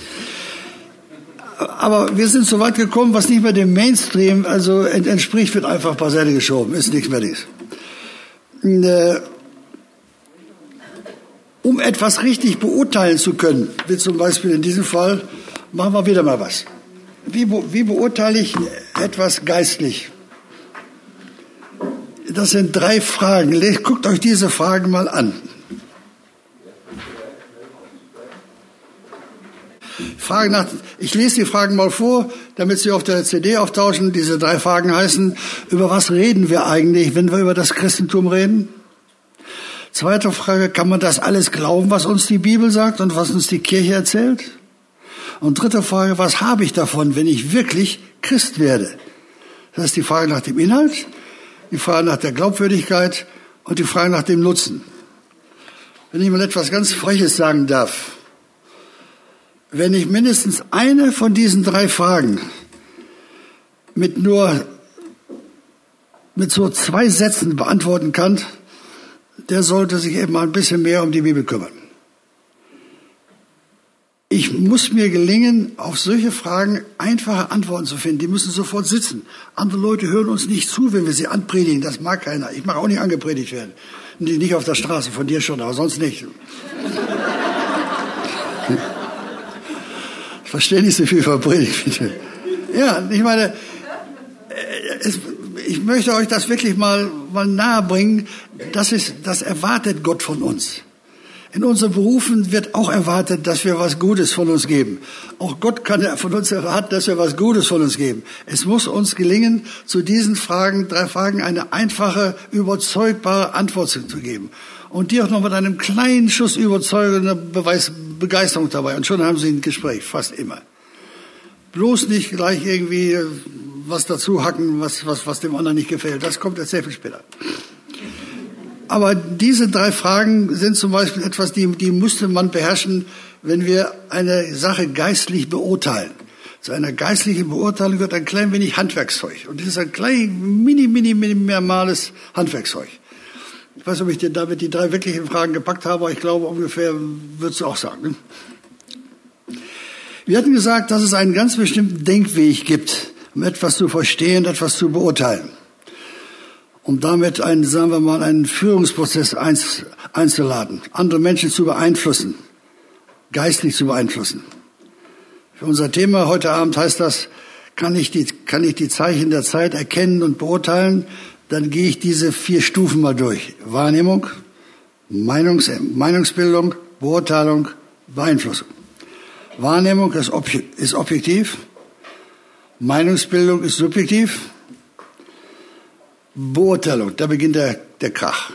Aber wir sind so weit gekommen, was nicht mehr dem Mainstream also entspricht, wird einfach beiseite geschoben. Ist nichts mehr dies. Um etwas richtig beurteilen zu können, wie zum Beispiel in diesem Fall, machen wir wieder mal was. Wie, wie beurteile ich etwas geistlich? Das sind drei Fragen. Guckt euch diese Fragen mal an. Frage nach, ich lese die Fragen mal vor, damit sie auf der C D auftauschen. Diese drei Fragen heißen, über was reden wir eigentlich, wenn wir über das Christentum reden? Zweite Frage, kann man das alles glauben, was uns die Bibel sagt und was uns die Kirche erzählt? Und dritte Frage, was habe ich davon, wenn ich wirklich Christ werde? Das ist die Frage nach dem Inhalt, die Frage nach der Glaubwürdigkeit und die Frage nach dem Nutzen. Wenn ich mal etwas ganz Freches sagen darf, wenn ich mindestens eine von diesen drei Fragen mit nur mit so zwei Sätzen beantworten kann, der sollte sich eben mal ein bisschen mehr um die Bibel kümmern. Ich muss mir gelingen, auf solche Fragen einfache Antworten zu finden. Die müssen sofort sitzen. Andere Leute hören uns nicht zu, wenn wir sie anpredigen. Das mag keiner. Ich mag auch nicht angepredigt werden. Nicht auf der Straße, von dir schon, aber sonst nicht. Ich verstehe nicht so viel von Predigt, bitte. Ja, ich meine, es, ich möchte euch das wirklich mal, mal nahe bringen. Das ist, das erwartet Gott von uns. In unseren Berufen wird auch erwartet, dass wir was Gutes von uns geben. Auch Gott kann von uns erwarten, dass wir was Gutes von uns geben. Es muss uns gelingen, zu diesen Fragen, drei Fragen, eine einfache, überzeugbare Antwort zu geben. Und die auch noch mit einem kleinen Schuss überzeugender Beweis, Begeisterung dabei. Und schon haben sie ein Gespräch, fast immer. Bloß nicht gleich irgendwie was dazu hacken, was, was, was dem anderen nicht gefällt. Das kommt erst sehr viel später. Aber diese drei Fragen sind zum Beispiel etwas, die, die müsste man beherrschen, wenn wir eine Sache geistlich beurteilen. Zu einer geistlichen Beurteilung gehört ein klein wenig Handwerkszeug. Und das ist ein klein, mini, mini, minimales Handwerkszeug. Ich weiß nicht, ob ich dir damit die drei wirklichen Fragen gepackt habe, aber ich glaube, ungefähr würdest du auch sagen. Ne? Wir hatten gesagt, dass es einen ganz bestimmten Denkweg gibt, um etwas zu verstehen, etwas zu beurteilen. Um damit einen, sagen wir mal, einen Führungsprozess einzuladen, andere Menschen zu beeinflussen, geistlich zu beeinflussen. Für unser Thema heute Abend heißt das, kann ich die, kann ich die Zeichen der Zeit erkennen und beurteilen, dann gehe ich diese vier Stufen mal durch. Wahrnehmung, Meinungs, Meinungsbildung, Beurteilung, Beeinflussung. Wahrnehmung ist, obje, ist objektiv, Meinungsbildung ist subjektiv, Beurteilung, da beginnt der, der Krach.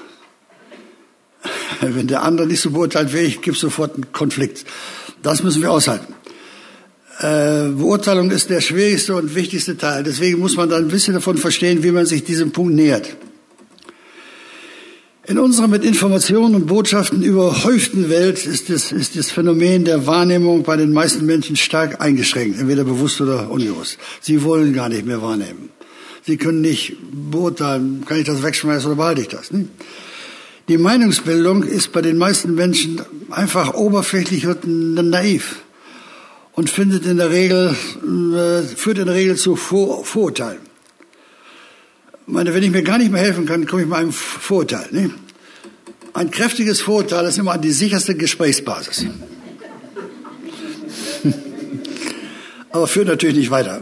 Wenn der andere nicht so beurteiltfähig ist, gibt es sofort einen Konflikt. Das müssen wir aushalten. Äh, Beurteilung ist der schwierigste und wichtigste Teil. Deswegen muss man dann ein bisschen davon verstehen, wie man sich diesem Punkt nähert. In unserer mit Informationen und Botschaften überhäuften Welt ist das, ist das Phänomen der Wahrnehmung bei den meisten Menschen stark eingeschränkt, entweder bewusst oder unbewusst. Sie wollen gar nicht mehr wahrnehmen. Sie können nicht beurteilen, kann ich das wegschmeißen oder behalte ich das? Ne? Die Meinungsbildung ist bei den meisten Menschen einfach oberflächlich und naiv und findet in der Regel, äh, führt in der Regel zu Vor- Vorurteilen. Ich meine, wenn ich mir gar nicht mehr helfen kann, komme ich mit einem Vorurteil. Ne? Ein kräftiges Vorurteil ist immer die sicherste Gesprächsbasis. Aber führt natürlich nicht weiter.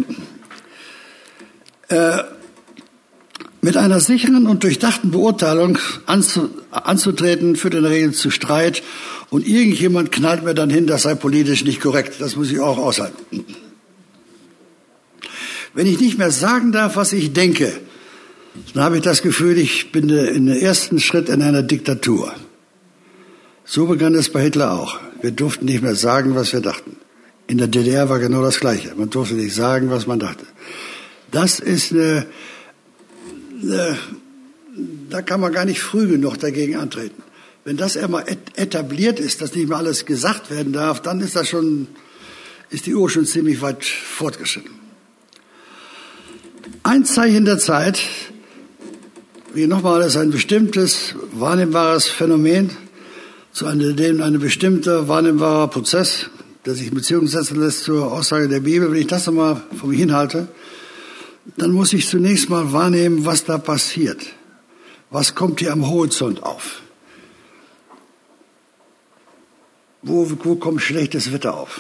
äh, mit einer sicheren und durchdachten Beurteilung anzu, anzutreten, führt in der Regel zu Streit. Und irgendjemand knallt mir dann hin, das sei politisch nicht korrekt. Das muss ich auch aushalten. Wenn ich nicht mehr sagen darf, was ich denke, dann habe ich das Gefühl, ich bin in der ersten Schritt in einer Diktatur. So begann es bei Hitler auch. Wir durften nicht mehr sagen, was wir dachten. In der D D R war genau das Gleiche. Man durfte nicht sagen, was man dachte. Das ist eine, eine da kann man gar nicht früh genug dagegen antreten. Wenn das einmal etabliert ist, dass nicht mehr alles gesagt werden darf, dann ist das schon, ist die Uhr schon ziemlich weit fortgeschritten. Ein Zeichen der Zeit, wie nochmal, ist ein bestimmtes wahrnehmbares Phänomen, zu einem, dem ein bestimmter wahrnehmbarer Prozess, der sich in Beziehung setzen lässt zur Aussage der Bibel. Wenn ich das nochmal vor mich hinhalte, dann muss ich zunächst mal wahrnehmen, was da passiert. Was kommt hier am Horizont auf? Wo, wo kommt schlechtes Wetter auf?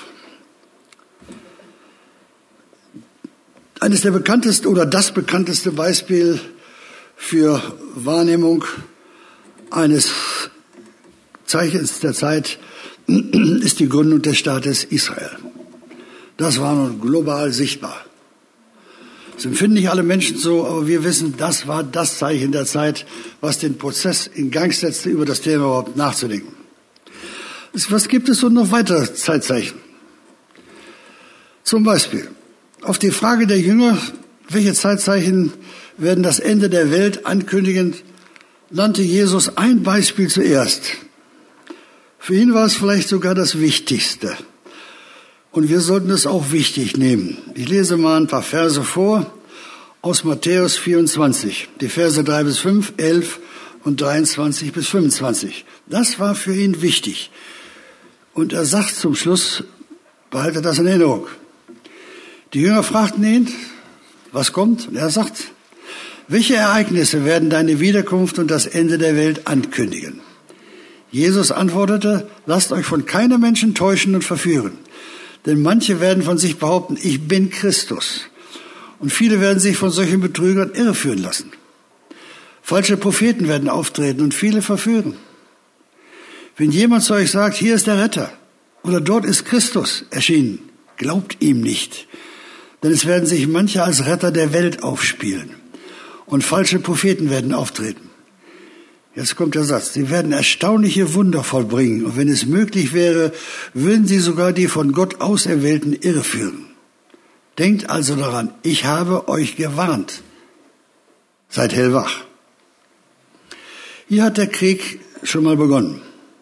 Eines der bekanntesten oder das bekannteste Beispiel für Wahrnehmung eines Zeichens der Zeit ist die Gründung des Staates Israel. Das war nun global sichtbar. Das empfinden nicht alle Menschen so, aber wir wissen, das war das Zeichen der Zeit, was den Prozess in Gang setzte, über das Thema überhaupt nachzudenken. Was gibt es so noch weitere Zeitzeichen? Zum Beispiel auf die Frage der Jünger, welche Zeitzeichen werden das Ende der Welt ankündigen, nannte Jesus ein Beispiel zuerst. Für ihn war es vielleicht sogar das Wichtigste. Und wir sollten es auch wichtig nehmen. Ich lese mal ein paar Verse vor aus Matthäus vierundzwanzig. Die Verse drei bis fünf, elf und dreiundzwanzig bis fünfundzwanzig. Das war für ihn wichtig. Und er sagt zum Schluss, behalte das in Erinnerung. Die Jünger fragten ihn, was kommt? Und er sagt, welche Ereignisse werden deine Wiederkunft und das Ende der Welt ankündigen? Jesus antwortete, lasst euch von keinem Menschen täuschen und verführen. Denn manche werden von sich behaupten, ich bin Christus. Und viele werden sich von solchen Betrügern irreführen lassen. Falsche Propheten werden auftreten und viele verführen. Wenn jemand zu euch sagt, hier ist der Retter oder dort ist Christus erschienen, glaubt ihm nicht. Denn es werden sich manche als Retter der Welt aufspielen. Und falsche Propheten werden auftreten. Jetzt kommt der Satz, sie werden erstaunliche Wunder vollbringen. Und wenn es möglich wäre, würden sie sogar die von Gott Auserwählten irreführen. Denkt also daran, ich habe euch gewarnt. Seid hellwach. Hier hat der Krieg schon mal begonnen.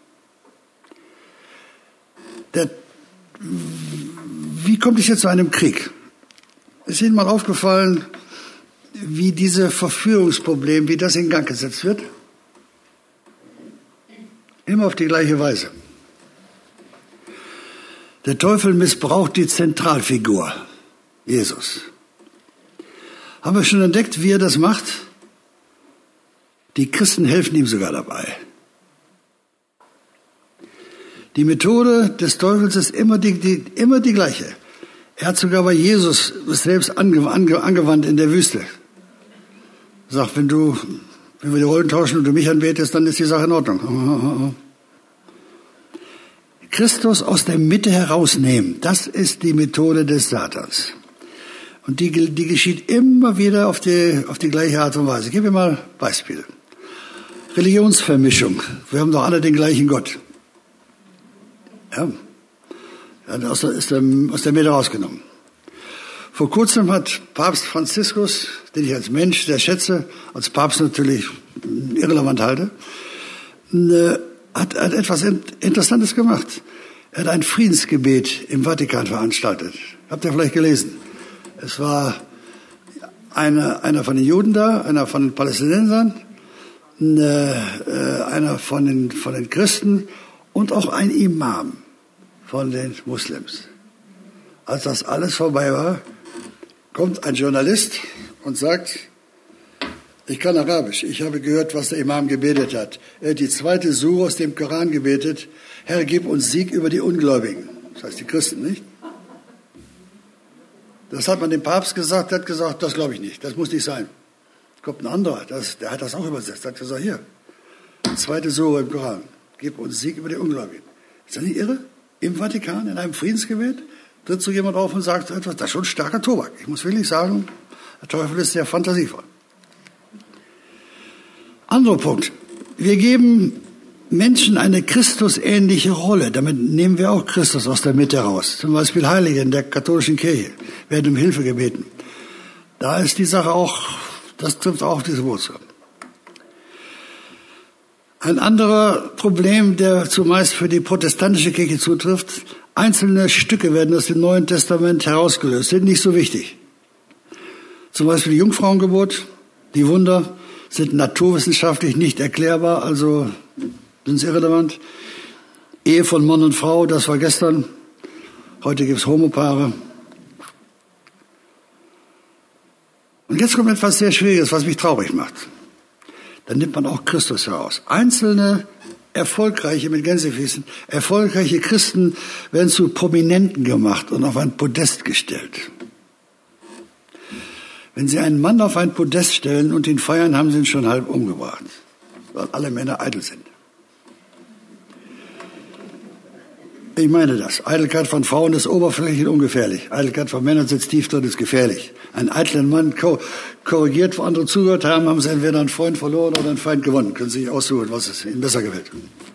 Der, wie kommt es jetzt zu einem Krieg? Ist Ihnen mal aufgefallen, wie dieses Verführungsproblem, wie das in Gang gesetzt wird? Immer auf die gleiche Weise. Der Teufel missbraucht die Zentralfigur, Jesus. Haben wir schon entdeckt, wie er das macht? Die Christen helfen ihm sogar dabei. Die Methode des Teufels ist immer die, die, immer die gleiche. Er hat sogar bei Jesus selbst ange, ange, angewandt in der Wüste. Er sagt, wenn du, wenn wir die Rollen tauschen und du mich anbetest, dann ist die Sache in Ordnung. Christus aus der Mitte herausnehmen, das ist die Methode des Satans. Und die, die geschieht immer wieder auf die, auf die gleiche Art und Weise. Ich gebe mir mal Beispiele. Religionsvermischung. Wir haben doch alle den gleichen Gott. Ja. Er hat aus der, ist der, aus der Mitte rausgenommen. Vor kurzem hat Papst Franziskus, den ich als Mensch sehr schätze, als Papst natürlich irrelevant halte, hat, hat etwas Interessantes gemacht. Er hat ein Friedensgebet im Vatikan veranstaltet. Habt ihr vielleicht gelesen? Es war eine, einer von den Juden da, einer von den Palästinensern, eine, einer von den, von den Christen und auch ein Imam von den Muslims. Als das alles vorbei war, kommt ein Journalist und sagt, ich kann Arabisch, ich habe gehört, was der Imam gebetet hat. Er hat die zweite Sure aus dem Koran gebetet, Herr, gib uns Sieg über die Ungläubigen. Das heißt die Christen, nicht? Das hat man dem Papst gesagt, der hat gesagt, das glaube ich nicht, das muss nicht sein. Kommt ein anderer, das, der hat das auch übersetzt, der hat gesagt, hier, die zweite Sure im Koran, gib uns Sieg über die Ungläubigen. Ist das nicht irre? Im Vatikan, in einem Friedensgebet, tritt so jemand auf und sagt so etwas, das ist schon starker Tobak. Ich muss wirklich sagen, der Teufel ist sehr fantasievoll. Anderer Punkt. Wir geben Menschen eine Christusähnliche Rolle. Damit nehmen wir auch Christus aus der Mitte raus. Zum Beispiel Heilige in der katholischen Kirche werden um Hilfe gebeten. Da ist die Sache auch, das trifft auch auf diese Wurzel. Ein anderer Problem, der zumeist für die protestantische Kirche zutrifft, einzelne Stücke werden aus dem Neuen Testament herausgelöst, sind nicht so wichtig. Zum Beispiel die Jungfrauengeburt, die Wunder sind naturwissenschaftlich nicht erklärbar, also sind sie irrelevant. Ehe von Mann und Frau, das war gestern. Heute gibt es Homopaare. Und jetzt kommt etwas sehr Schwieriges, was mich traurig macht. Dann nimmt man auch Christus heraus. Einzelne erfolgreiche, mit Gänsefüßen, erfolgreiche Christen werden zu Prominenten gemacht und auf ein Podest gestellt. Wenn Sie einen Mann auf ein Podest stellen und ihn feiern, haben Sie ihn schon halb umgebracht, weil alle Männer eitel sind. Ich meine das. Eitelkeit von Frauen ist oberflächlich und ungefährlich. Eitelkeit von Männern sitzt tief drin, ist gefährlich. Ein eitlen Mann korrigiert, wo andere zugehört haben, haben sie entweder einen Freund verloren oder einen Feind gewonnen. Können Sie sich aussuchen, was es Ihnen besser gefällt.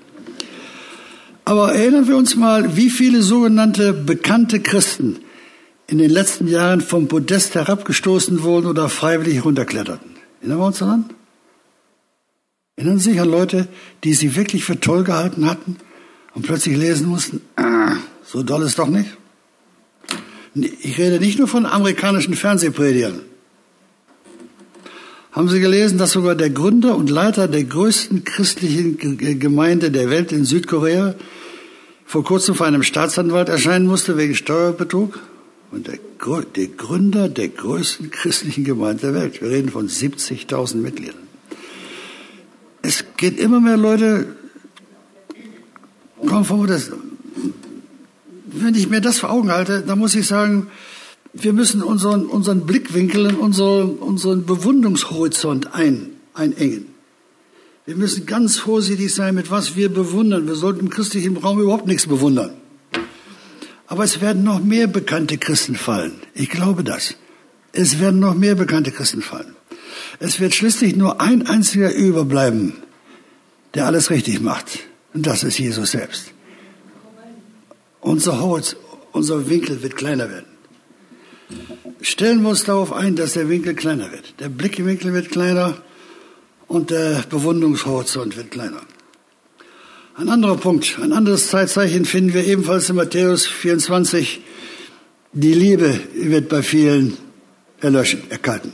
Aber erinnern wir uns mal, wie viele sogenannte bekannte Christen in den letzten Jahren vom Podest herabgestoßen wurden oder freiwillig runterkletterten. Erinnern wir uns daran? Erinnern Sie sich an Leute, die Sie wirklich für toll gehalten hatten und plötzlich lesen mussten, ah, so doll ist doch nicht? Ich rede nicht nur von amerikanischen Fernsehpredigern. Haben Sie gelesen, dass sogar der Gründer und Leiter der größten christlichen Gemeinde der Welt in Südkorea vor kurzem vor einem Staatsanwalt erscheinen musste wegen Steuerbetrug? Und der, der Gründer der größten christlichen Gemeinde der Welt. Wir reden von siebzigtausend Mitgliedern. Es geht immer mehr Leute, kommen vor, das, wenn ich mir das vor Augen halte, dann muss ich sagen, wir müssen unseren, unseren Blickwinkel und unseren, unseren Bewunderungshorizont ein, einengen. Wir müssen ganz vorsichtig sein, mit was wir bewundern. Wir sollten im christlichen Raum überhaupt nichts bewundern. Aber es werden noch mehr bekannte Christen fallen. Ich glaube das. Es werden noch mehr bekannte Christen fallen. Es wird schließlich nur ein einziger überbleiben, der alles richtig macht. Und das ist Jesus selbst. Unser Holz, unser Winkel wird kleiner werden. Stellen wir uns darauf ein, dass der Winkel kleiner wird. Der Blickwinkel wird kleiner und der Bewunderungshorizont wird kleiner. Ein anderer Punkt, ein anderes Zeitzeichen finden wir ebenfalls in Matthäus vierundzwanzig. Die Liebe wird bei vielen erlöschen, erkalten.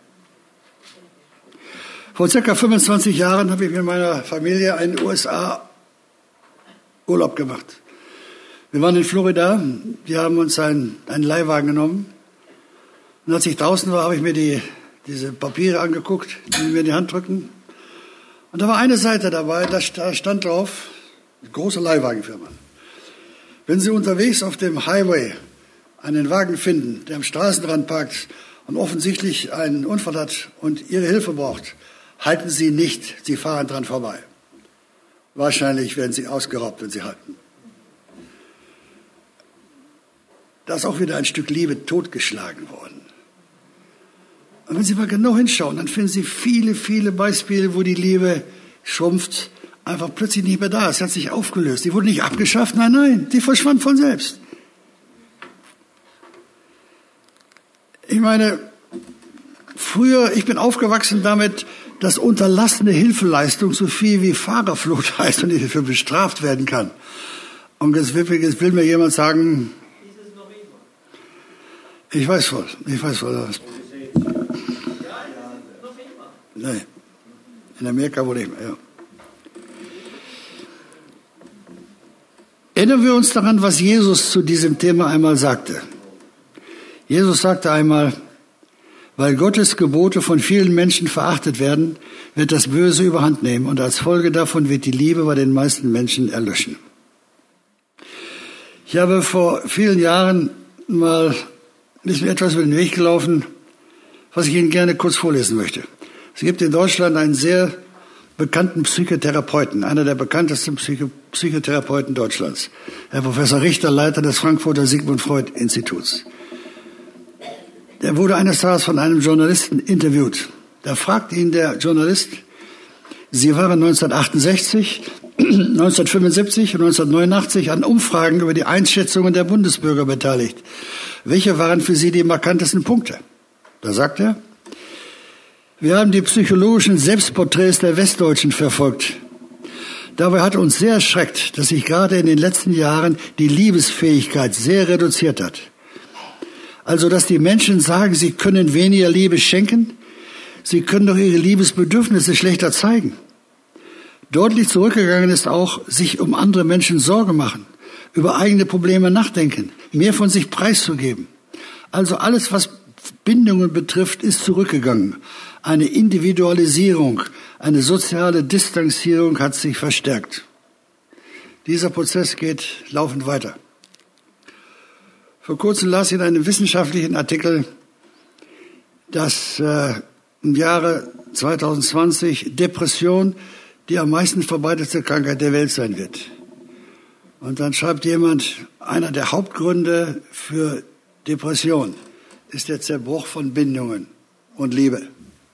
Vor circa fünfundzwanzig Jahren habe ich mit meiner Familie einen U S A-Urlaub gemacht. Wir waren in Florida, wir haben uns einen, einen Leihwagen genommen. Und als ich draußen war, habe ich mir die, diese Papiere angeguckt, die mir in die Hand drücken. Und da war eine Seite dabei, da stand drauf, große Leihwagenfirma. Wenn Sie unterwegs auf dem Highway einen Wagen finden, der am Straßenrand parkt und offensichtlich einen Unfall hat und Ihre Hilfe braucht, halten Sie nicht, Sie fahren dran vorbei. Wahrscheinlich werden Sie ausgeraubt, wenn Sie halten. Da ist auch wieder ein Stück Liebe totgeschlagen worden. Und wenn Sie mal genau hinschauen, dann finden Sie viele, viele Beispiele, wo die Liebe schrumpft, einfach plötzlich nicht mehr da ist. Sie hat sich aufgelöst. Die wurde nicht abgeschafft, nein, nein, die verschwand von selbst. meine, früher, ich bin aufgewachsen damit, dass unterlassene Hilfeleistung so viel wie Fahrerflucht heißt und nicht dafür bestraft werden kann. Und jetzt will, jetzt will mir jemand sagen, ich weiß wohl, ich weiß wohl. Nein, in Amerika wohl nicht mehr, ja. Erinnern wir uns daran, was Jesus zu diesem Thema einmal sagte. Jesus sagte einmal, weil Gottes Gebote von vielen Menschen verachtet werden, wird das Böse überhand nehmen und als Folge davon wird die Liebe bei den meisten Menschen erlöschen. Ich habe vor vielen Jahren mal, ist mir etwas über den Weg gelaufen, was ich Ihnen gerne kurz vorlesen möchte. Es gibt in Deutschland einen sehr bekannten Psychotherapeuten, einer der bekanntesten Psycho- Psychotherapeuten Deutschlands, Herr Professor Richter, Leiter des Frankfurter Sigmund Freud Instituts. Der wurde eines Tages von einem Journalisten interviewt. Da fragte ihn der Journalist, Sie waren neunzehnhundertachtundsechzig, neunzehnhundertfünfundsiebzig und neunzehnhundertneunundachtzig an Umfragen über die Einschätzungen der Bundesbürger beteiligt. Welche waren für Sie die markantesten Punkte? Da sagt er, wir haben die psychologischen Selbstporträts der Westdeutschen verfolgt. Dabei hat uns sehr erschreckt, dass sich gerade in den letzten Jahren die Liebesfähigkeit sehr reduziert hat. Also, dass die Menschen sagen, sie können weniger Liebe schenken, sie können doch ihre Liebesbedürfnisse schlechter zeigen. Deutlich zurückgegangen ist auch, sich um andere Menschen Sorge machen, über eigene Probleme nachdenken, mehr von sich preiszugeben. Also alles, was Bindungen betrifft, ist zurückgegangen. Eine Individualisierung, eine soziale Distanzierung hat sich verstärkt. Dieser Prozess geht laufend weiter. Vor kurzem las ich in einem wissenschaftlichen Artikel, dass äh, im Jahre zweitausendzwanzig Depression die am meisten verbreitete Krankheit der Welt sein wird. Und dann schreibt jemand, einer der Hauptgründe für Depression ist der Zerbruch von Bindungen und Liebe.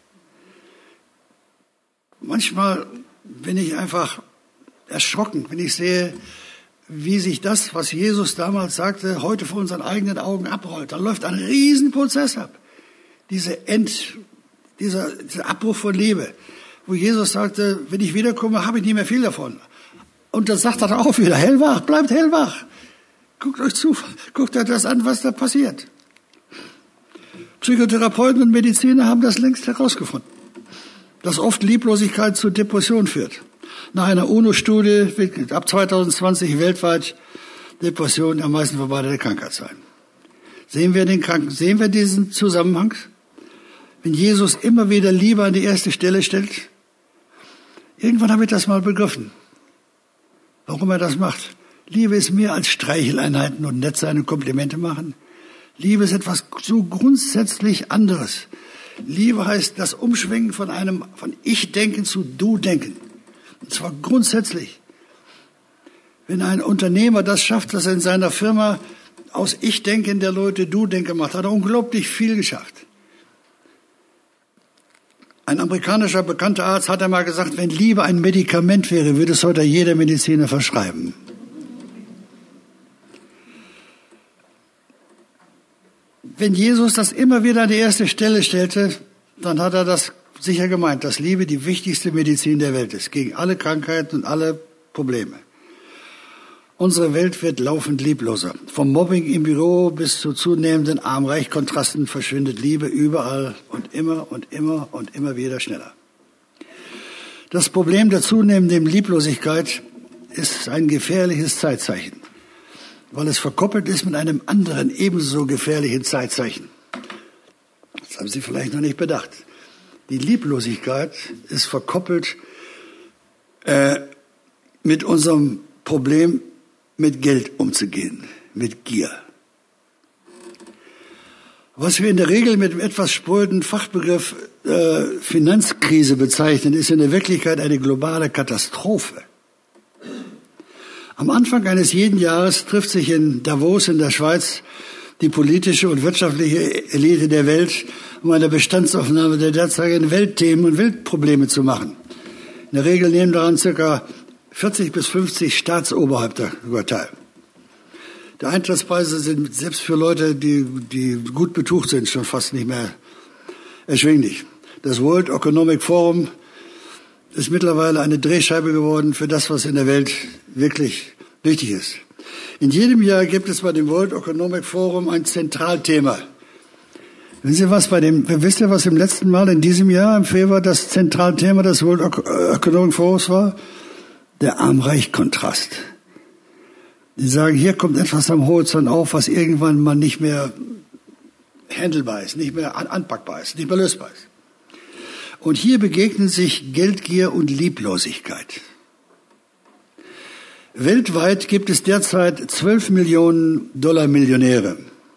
Manchmal bin ich einfach erschrocken, wenn ich sehe, wie sich das, was Jesus damals sagte, heute vor unseren eigenen Augen abrollt. Da läuft ein Riesenprozess ab. Diese End, dieser, dieser Abbruch von Liebe, wo Jesus sagte, wenn ich wiederkomme, habe ich nicht mehr viel davon. Und dann sagt er auch wieder, hellwach, bleibt hellwach. Guckt euch zu, guckt euch das an, was da passiert. Psychotherapeuten und Mediziner haben das längst herausgefunden, dass oft Lieblosigkeit zu Depression führt. Nach einer UNO-Studie wird ab zweitausendzwanzig weltweit Depression am meisten verbreitete Krankheit sein. Sehen wir den Kranken, sehen wir diesen Zusammenhang? Wenn Jesus immer wieder Liebe an die erste Stelle stellt, irgendwann habe ich das mal begriffen, warum er das macht. Liebe ist mehr als Streicheleinheiten und nett sein und Komplimente machen. Liebe ist etwas so grundsätzlich anderes. Liebe heißt das Umschwenken von einem, von Ich-Denken zu Du-Denken. Und zwar grundsätzlich. Wenn ein Unternehmer das schafft, dass er in seiner Firma aus Ich-Denken der Leute Du-Denken macht, hat er unglaublich viel geschafft. Ein amerikanischer bekannter Arzt hat einmal gesagt, wenn Liebe ein Medikament wäre, würde es heute jeder Mediziner verschreiben. Wenn Jesus das immer wieder an die erste Stelle stellte, dann hat er das sicher gemeint, dass Liebe die wichtigste Medizin der Welt ist, gegen alle Krankheiten und alle Probleme. Unsere Welt wird laufend liebloser. Vom Mobbing im Büro bis zu zunehmenden Arm-Reich-Kontrasten verschwindet Liebe überall und immer und immer und immer wieder schneller. Das Problem der zunehmenden Lieblosigkeit ist ein gefährliches Zeitzeichen, weil es verkoppelt ist mit einem anderen ebenso gefährlichen Zeitzeichen. Das haben Sie vielleicht noch nicht bedacht. Die Lieblosigkeit ist verkoppelt äh, mit unserem Problem, mit Geld umzugehen, mit Gier. Was wir in der Regel mit dem etwas spröden Fachbegriff äh, Finanzkrise bezeichnen, ist in der Wirklichkeit eine globale Katastrophe. Am Anfang eines jeden Jahres trifft sich in Davos in der Schweiz die politische und wirtschaftliche Elite der Welt, um eine Bestandsaufnahme der derzeitigen Weltthemen und Weltprobleme zu machen. In der Regel nehmen daran circa vierzig bis fünfzig Staatsoberhäupter teil. Die Eintrittspreise sind selbst für Leute, die, die gut betucht sind, schon fast nicht mehr erschwinglich. Das World Economic Forum ist mittlerweile eine Drehscheibe geworden für das, was in der Welt wirklich wichtig ist. In jedem Jahr gibt es bei dem World Economic Forum ein Zentralthema. Wissen Sie was bei dem, wisst ihr, was im letzten Mal in diesem Jahr im Februar das Zentralthema des World Economic Forums war? Der Arm-Reich-Kontrast. Die sagen, hier kommt etwas am Horizont auf, was irgendwann mal nicht mehr handelbar ist, nicht mehr anpackbar ist, nicht mehr lösbar ist. Und hier begegnen sich Geldgier und Lieblosigkeit. Weltweit gibt es derzeit zwölf Millionen Dollar Millionäre.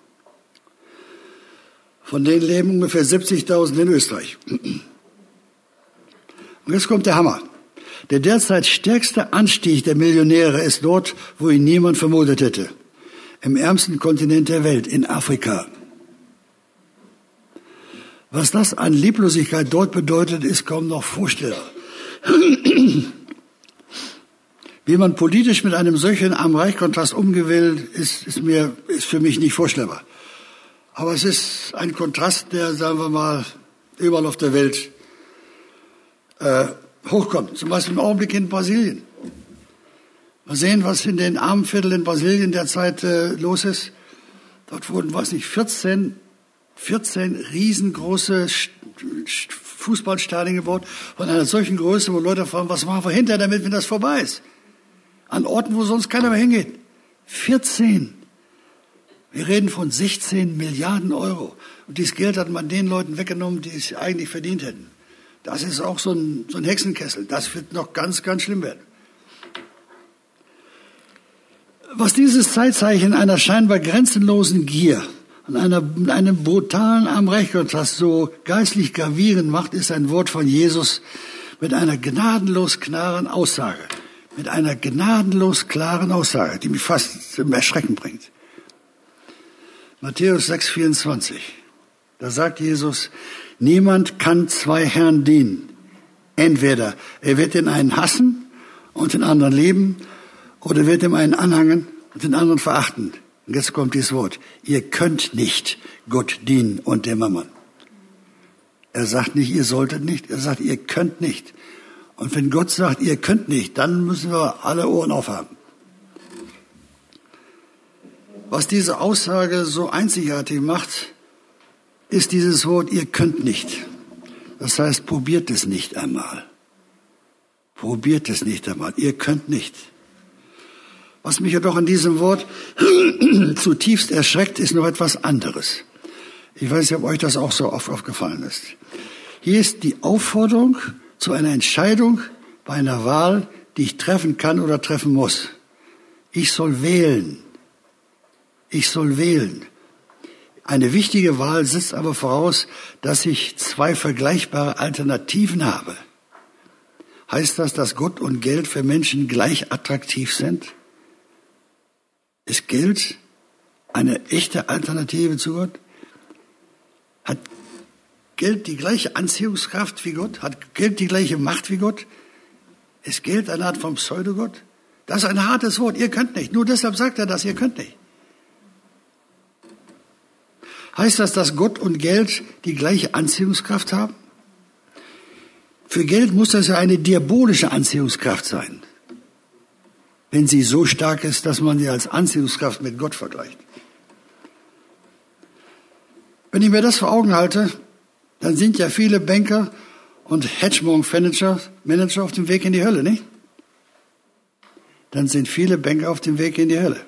Von denen leben ungefähr siebzigtausend in Österreich. Und jetzt kommt der Hammer. Der derzeit stärkste Anstieg der Millionäre ist dort, wo ihn niemand vermutet hätte. Im ärmsten Kontinent der Welt, in Afrika. Was das an Lieblosigkeit dort bedeutet, ist kaum noch vorstellbar. Wie man politisch mit einem solchen Arm-Reich-Kontrast umgehen will, ist, ist mir, ist für mich nicht vorstellbar. Aber es ist ein Kontrast, der, sagen wir mal, überall auf der Welt äh, hochkommt. Zum Beispiel im Augenblick in Brasilien. Mal sehen, was in den armen Vierteln in Brasilien derzeit äh, los ist. Dort wurden, weiß nicht, vierzehn, vierzehn riesengroße Fußballstadien gebaut von einer solchen Größe, wo Leute fragen, was machen wir hinterher damit, wenn das vorbei ist? An Orten, wo sonst keiner mehr hingeht. vierzehn. Wir reden von sechzehn Milliarden Euro. Und dieses Geld hat man den Leuten weggenommen, die es eigentlich verdient hätten. Das ist auch so ein, so ein Hexenkessel. Das wird noch ganz, ganz schlimm werden. Was dieses Zeitzeichen einer scheinbar grenzenlosen Gier und einer, einem brutalen Arm-Reich-Kontrast so geistlich gravierend macht, ist ein Wort von Jesus mit einer gnadenlos klaren Aussage. Mit einer gnadenlos klaren Aussage, die mich fast zum Erschrecken bringt. Matthäus sechs, vierundzwanzig. Da sagt Jesus, niemand kann zwei Herren dienen. Entweder er wird den einen hassen und den anderen lieben, oder wird dem einen anhangen und den anderen verachten. Und jetzt kommt dieses Wort. Ihr könnt nicht Gott dienen und dem Mammon. Er sagt nicht, ihr solltet nicht, er sagt, ihr könnt nicht. Und wenn Gott sagt, ihr könnt nicht, dann müssen wir alle Ohren aufhaben. Was diese Aussage so einzigartig macht, ist dieses Wort, ihr könnt nicht. Das heißt, probiert es nicht einmal. Probiert es nicht einmal. Ihr könnt nicht. Was mich jedoch an diesem Wort zutiefst erschreckt, ist noch etwas anderes. Ich weiß nicht, ob euch das auch so oft aufgefallen ist. Hier ist die Aufforderung zu einer Entscheidung bei einer Wahl, die ich treffen kann oder treffen muss. Ich soll wählen. Ich soll wählen. Eine wichtige Wahl setzt aber voraus, dass ich zwei vergleichbare Alternativen habe. Heißt das, dass Gott und Geld für Menschen gleich attraktiv sind? Ist Geld eine echte Alternative zu Gott? Hat Geld die gleiche Anziehungskraft wie Gott? Hat Geld die gleiche Macht wie Gott? Ist Geld eine Art von Pseudogott? Das ist ein hartes Wort. Ihr könnt nicht. Nur deshalb sagt er das, ihr könnt nicht. Heißt das, dass Gott und Geld die gleiche Anziehungskraft haben? Für Geld muss das ja eine diabolische Anziehungskraft sein, wenn sie so stark ist, dass man sie als Anziehungskraft mit Gott vergleicht. Wenn ich mir das vor Augen halte, dann sind ja viele Banker und Hedgefonds-Manager Manager auf dem Weg in die Hölle, nicht? Dann sind viele Banker auf dem Weg in die Hölle.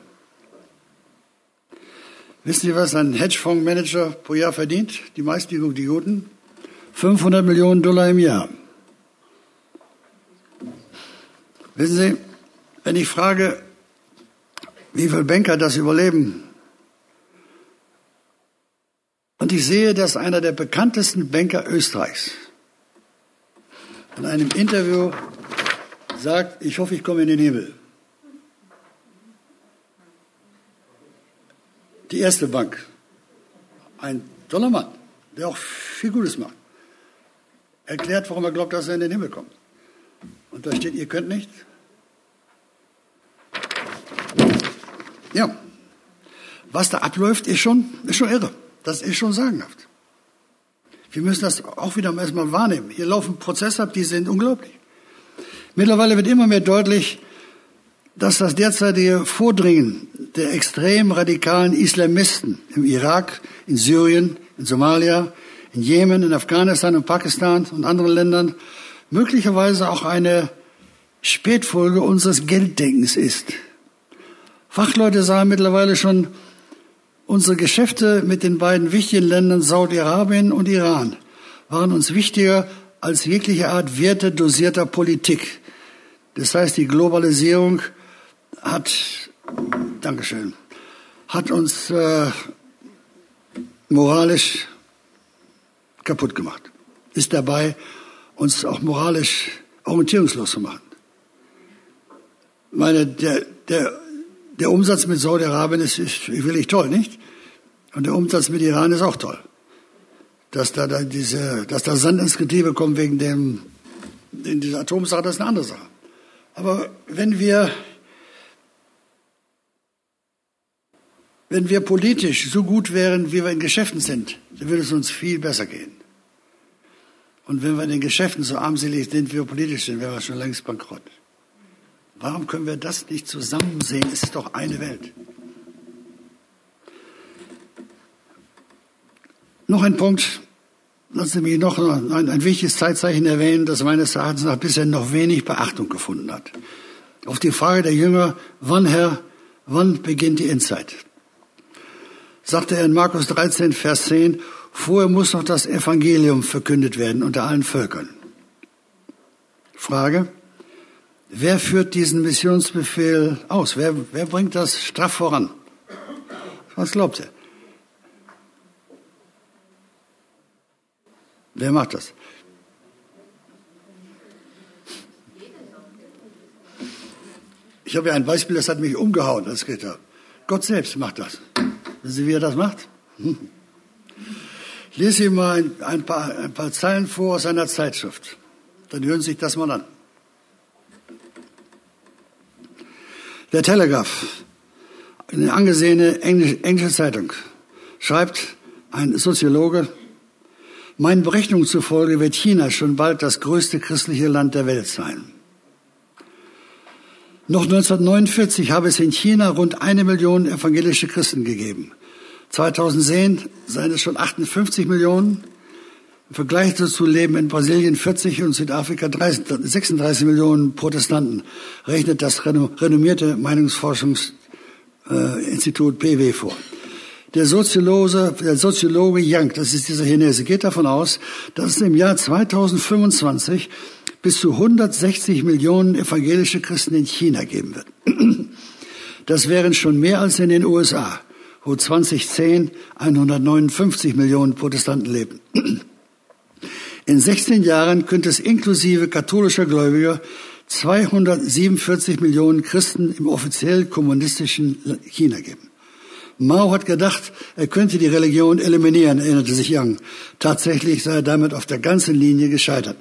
Wissen Sie, was ein Hedgefondsmanager pro Jahr verdient? Die meisten, die Guten? fünfhundert Millionen Dollar im Jahr. Wissen Sie, wenn ich frage, wie viele Banker das überleben, und ich sehe, dass einer der bekanntesten Banker Österreichs in einem Interview sagt, ich hoffe, ich komme in den Himmel. Die erste Bank. Ein toller Mann, der auch viel Gutes macht. Erklärt, warum er glaubt, dass er in den Himmel kommt. Und da steht, ihr könnt nicht. Ja, was da abläuft, ist schon, ist schon irre. Das ist schon sagenhaft. Wir müssen das auch wieder erstmal wahrnehmen. Hier laufen Prozesse ab, die sind unglaublich. Mittlerweile wird immer mehr deutlich, dass das derzeitige Vordringen der extrem radikalen Islamisten im Irak, in Syrien, in Somalia, in Jemen, in Afghanistan und Pakistan und anderen Ländern möglicherweise auch eine Spätfolge unseres Gelddenkens ist. Fachleute sagen mittlerweile schon, unsere Geschäfte mit den beiden wichtigen Ländern Saudi-Arabien und Iran waren uns wichtiger als jegliche Art wertedosierter Politik. Das heißt, die Globalisierung hat, Dankeschön, hat uns äh, moralisch kaputt gemacht. Ist dabei, uns auch moralisch orientierungslos zu machen. Ich meine, der, der, der Umsatz mit Saudi-Arabien ist, ist wirklich toll, nicht? Und der Umsatz mit Iran ist auch toll. Dass da, da diese, dass da Sand ins Getriebe kommt wegen dem, in dieser Atomsache, das ist eine andere Sache. Aber wenn wir, wenn wir politisch so gut wären, wie wir in Geschäften sind, dann würde es uns viel besser gehen. Und wenn wir in den Geschäften so armselig sind, wie wir politisch sind, wären wir schon längst bankrott. Warum können wir das nicht zusammen sehen? Es ist doch eine Welt. Noch ein Punkt, lassen Sie mich noch ein, ein wichtiges Zeitzeichen erwähnen, das meines Erachtens nach bisher noch wenig Beachtung gefunden hat. Auf die Frage der Jünger, wann, Herr, wann beginnt die Endzeit? Sagte er in Markus dreizehn, Vers zehn, vorher muss noch das Evangelium verkündet werden unter allen Völkern. Frage, wer führt diesen Missionsbefehl aus? Wer, wer bringt das straff voran? Was glaubt ihr? Wer macht das? Ich habe ja ein Beispiel, das hat mich umgehauen, das geht da. Gott selbst macht das. Wissen Sie, wie er das macht? Hm. Ich lese Ihnen mal ein, ein, paar, ein paar Zeilen vor aus einer Zeitschrift. Dann hören Sie sich das mal an. Der Telegraph, eine angesehene englische, englische Zeitung, schreibt ein Soziologe, meinen Berechnungen zufolge wird China schon bald das größte christliche Land der Welt sein. Noch neunzehnhundertneunundvierzig habe es in China rund eine Million evangelische Christen gegeben. zweitausendzehn seien es schon achtundfünfzig Millionen. Im Vergleich dazu leben in Brasilien vierzig und Südafrika sechsunddreißig Millionen Protestanten, rechnet das renommierte Meinungsforschungsinstitut P W vor. Der Soziologe, der Soziologe Yang, das ist dieser Chinese, geht davon aus, dass es im Jahr zweitausendfünfundzwanzig bis zu hundertsechzig Millionen evangelische Christen in China geben wird. Das wären schon mehr als in den U S A, wo zweitausendzehn hundertneunundfünfzig Millionen Protestanten leben. In sechzehn Jahren könnte es inklusive katholischer Gläubiger zweihundertsiebenundvierzig Millionen Christen im offiziell kommunistischen China geben. Mao hat gedacht, er könnte die Religion eliminieren, erinnerte sich Yang. Tatsächlich sei er damit auf der ganzen Linie gescheitert.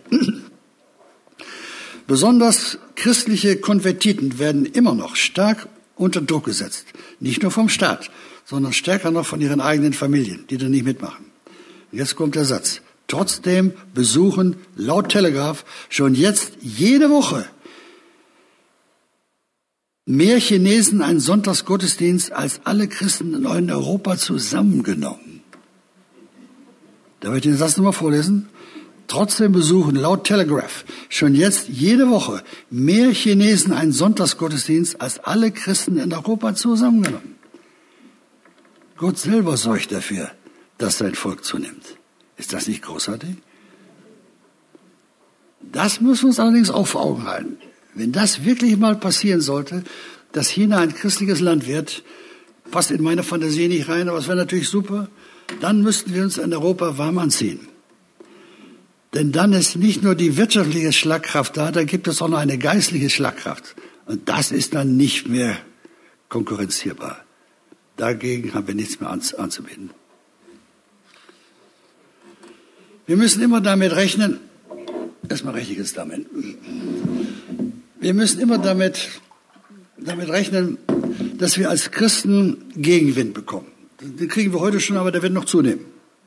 Besonders christliche Konvertiten werden immer noch stark unter Druck gesetzt. Nicht nur vom Staat, sondern stärker noch von ihren eigenen Familien, die da nicht mitmachen. Und jetzt kommt der Satz. Trotzdem besuchen laut Telegraph schon jetzt jede Woche mehr Chinesen einen Sonntagsgottesdienst als alle Christen in Europa zusammengenommen. Da werde ich den Satz nochmal vorlesen. Trotzdem besuchen laut Telegraph schon jetzt jede Woche mehr Chinesen einen Sonntagsgottesdienst als alle Christen in Europa zusammengenommen. Gott selber sorgt dafür, dass sein Volk zunimmt. Ist das nicht großartig? Das müssen wir uns allerdings auch vor Augen halten. Wenn das wirklich mal passieren sollte, dass China ein christliches Land wird, passt in meine Fantasie nicht rein, aber es wäre natürlich super, dann müssten wir uns in Europa warm anziehen. Denn dann ist nicht nur die wirtschaftliche Schlagkraft da, da gibt es auch noch eine geistliche Schlagkraft. Und das ist dann nicht mehr konkurrenzierbar. Dagegen haben wir nichts mehr anzubieten. Wir müssen immer damit rechnen, erstmal richtiges damit. Wir müssen immer damit, damit rechnen, dass wir als Christen Gegenwind bekommen. Den kriegen wir heute schon, aber der wird noch zunehmen.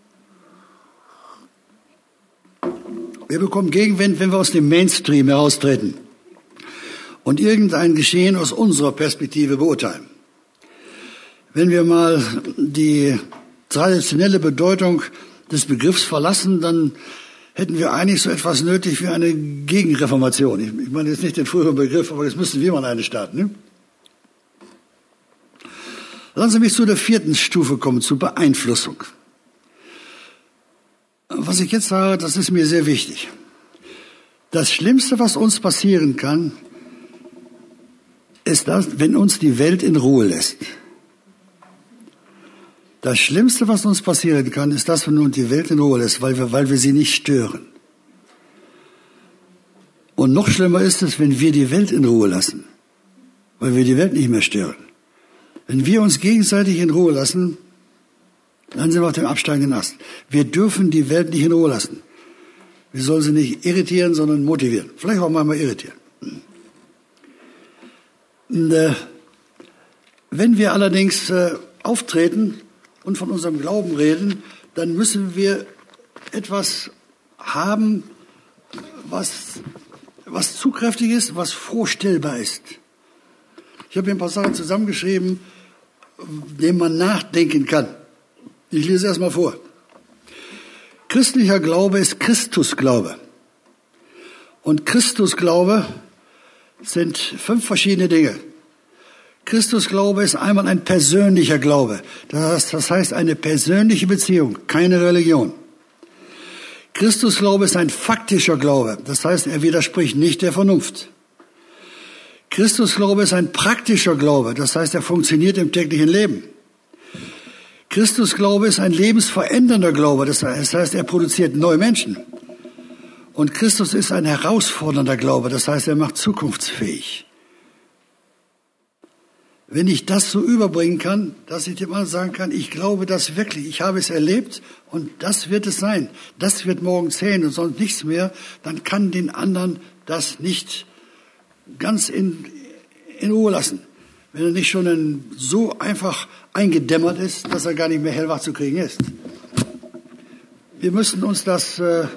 Wir bekommen Gegenwind, wenn wir aus dem Mainstream heraustreten und irgendein Geschehen aus unserer Perspektive beurteilen. Wenn wir mal die traditionelle Bedeutung des Begriffs verlassen, dann hätten wir eigentlich so etwas nötig wie eine Gegenreformation. Ich, ich meine jetzt nicht den früheren Begriff, aber jetzt müssen wir mal eine starten. Ne? Lassen Sie mich zu der vierten Stufe kommen, zur Beeinflussung. Was ich jetzt sage, das ist mir sehr wichtig. Das Schlimmste, was uns passieren kann, ist das, wenn uns die Welt in Ruhe lässt. Das Schlimmste, was uns passieren kann, ist das, wenn uns die Welt in Ruhe lässt, weil wir, weil wir sie nicht stören. Und noch schlimmer ist es, wenn wir die Welt in Ruhe lassen, weil wir die Welt nicht mehr stören. Wenn wir uns gegenseitig in Ruhe lassen, dann sind wir auf dem absteigenden Ast. Wir dürfen die Welt nicht in Ruhe lassen. Wir sollen sie nicht irritieren, sondern motivieren. Vielleicht auch mal irritieren. Und, äh, wenn wir allerdings äh, auftreten und von unserem Glauben reden, dann müssen wir etwas haben, was, was zugkräftig ist, was vorstellbar ist. Ich habe hier ein paar Sachen zusammengeschrieben, denen man nachdenken kann. Ich lese erst mal vor. Christlicher Glaube ist Christusglaube. Und Christusglaube sind fünf verschiedene Dinge. Christusglaube ist einmal ein persönlicher Glaube. Das heißt eine persönliche Beziehung, keine Religion. Christusglaube ist ein faktischer Glaube. Das heißt, er widerspricht nicht der Vernunft. Christusglaube ist ein praktischer Glaube. Das heißt, er funktioniert im täglichen Leben. Christusglaube ist ein lebensverändernder Glaube. Das heißt, er produziert neue Menschen. Und Christus ist ein herausfordernder Glaube. Das heißt, er macht zukunftsfähig. Wenn ich das so überbringen kann, dass ich dem anderen sagen kann, ich glaube das wirklich, ich habe es erlebt und das wird es sein. Das wird morgen zählen und sonst nichts mehr, dann kann den anderen das nicht ganz in, in Ruhe lassen. Wenn er nicht schon ein, so einfach eingedämmert ist, dass er gar nicht mehr hellwach zu kriegen ist. Wir müssen uns das äh,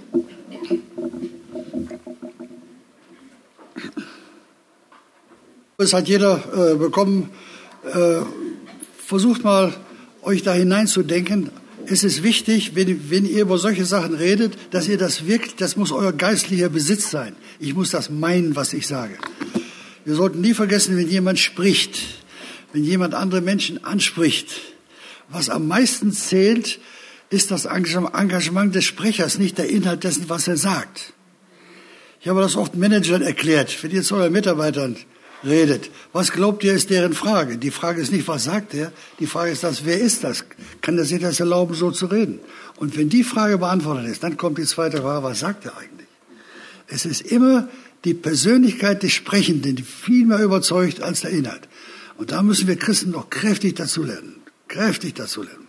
das hat jeder äh, bekommen. Äh, versucht mal, euch da hineinzudenken. Es ist wichtig, wenn, wenn ihr über solche Sachen redet, dass ihr das wirkt, das muss euer geistlicher Besitz sein. Ich muss das meinen, was ich sage. Wir sollten nie vergessen, wenn jemand spricht, wenn jemand andere Menschen anspricht, was am meisten zählt, ist das Engagement des Sprechers, nicht der Inhalt dessen, was er sagt. Ich habe das oft Managern erklärt, wenn ihr zu euren Mitarbeitern redet. Was glaubt ihr, ist deren Frage? Die Frage ist nicht, was sagt er? Die Frage ist das, wer ist das? Kann er sich das erlauben, so zu reden? Und wenn die Frage beantwortet ist, dann kommt die zweite Frage, was sagt er eigentlich? Es ist immer die Persönlichkeit des Sprechenden, die viel mehr überzeugt als der Inhalt. Und da müssen wir Christen noch kräftig dazu lernen. Kräftig dazu lernen.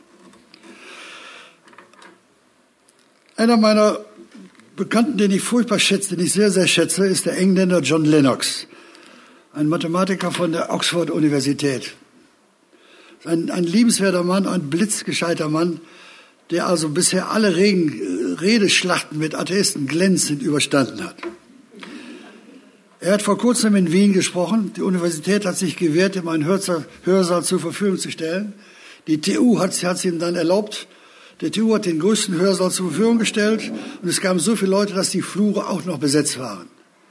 Einer meiner Bekannten, den ich furchtbar schätze, den ich sehr, sehr schätze, ist der Engländer John Lennox. Ein Mathematiker von der Oxford-Universität. Ein, ein liebenswerter Mann, ein blitzgescheiter Mann, der also bisher alle Regen, Redeschlachten mit Atheisten glänzend überstanden hat. Er hat vor kurzem in Wien gesprochen. Die Universität hat sich gewehrt, ihm einen Hörsaal, Hörsaal zur Verfügung zu stellen. Die T U hat es ihm dann erlaubt. Der T U hat den größten Hörsaal zur Verfügung gestellt. Und es kamen so viele Leute, dass die Flure auch noch besetzt waren.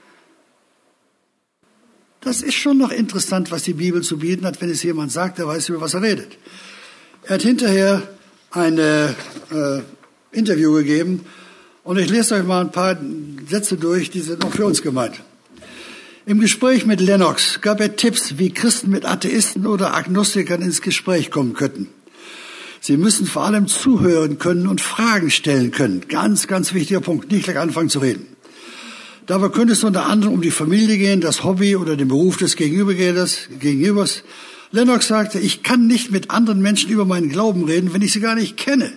Das ist schon noch interessant, was die Bibel zu bieten hat, wenn es jemand sagt, der weiß, über was er redet. Er hat hinterher ein äh, Interview gegeben und ich lese euch mal ein paar Sätze durch, die sind noch für uns gemeint. Im Gespräch mit Lennox gab er Tipps, wie Christen mit Atheisten oder Agnostikern ins Gespräch kommen könnten. Sie müssen vor allem zuhören können und Fragen stellen können. Ganz, ganz wichtiger Punkt, nicht gleich anfangen zu reden. Dabei könnte es unter anderem um die Familie gehen, das Hobby oder den Beruf des Gegenübers. Lennox sagte, ich kann nicht mit anderen Menschen über meinen Glauben reden, wenn ich sie gar nicht kenne.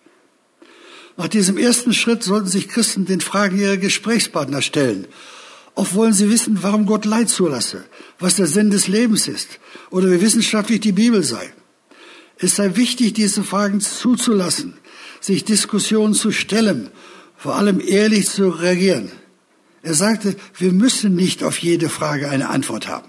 Nach diesem ersten Schritt sollten sich Christen den Fragen ihrer Gesprächspartner stellen. Oft wollen sie wissen, warum Gott Leid zulasse, was der Sinn des Lebens ist oder wie wissenschaftlich die Bibel sei. Es sei wichtig, diese Fragen zuzulassen, sich Diskussionen zu stellen, vor allem ehrlich zu reagieren. Er sagte, wir müssen nicht auf jede Frage eine Antwort haben.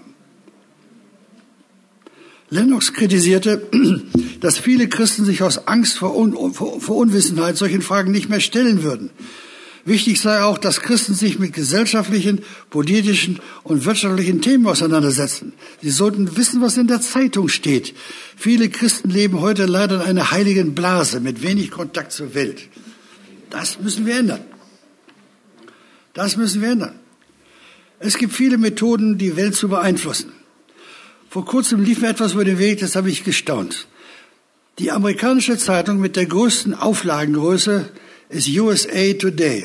Lennox kritisierte, dass viele Christen sich aus Angst vor, Un- vor Unwissenheit solchen Fragen nicht mehr stellen würden. Wichtig sei auch, dass Christen sich mit gesellschaftlichen, politischen und wirtschaftlichen Themen auseinandersetzen. Sie sollten wissen, was in der Zeitung steht. Viele Christen leben heute leider in einer heiligen Blase mit wenig Kontakt zur Welt. Das müssen wir ändern. Das müssen wir ändern. Es gibt viele Methoden, die Welt zu beeinflussen. Vor kurzem lief mir etwas über den Weg, das habe ich gestaunt. Die amerikanische Zeitung mit der größten Auflagengröße ist U S A Today.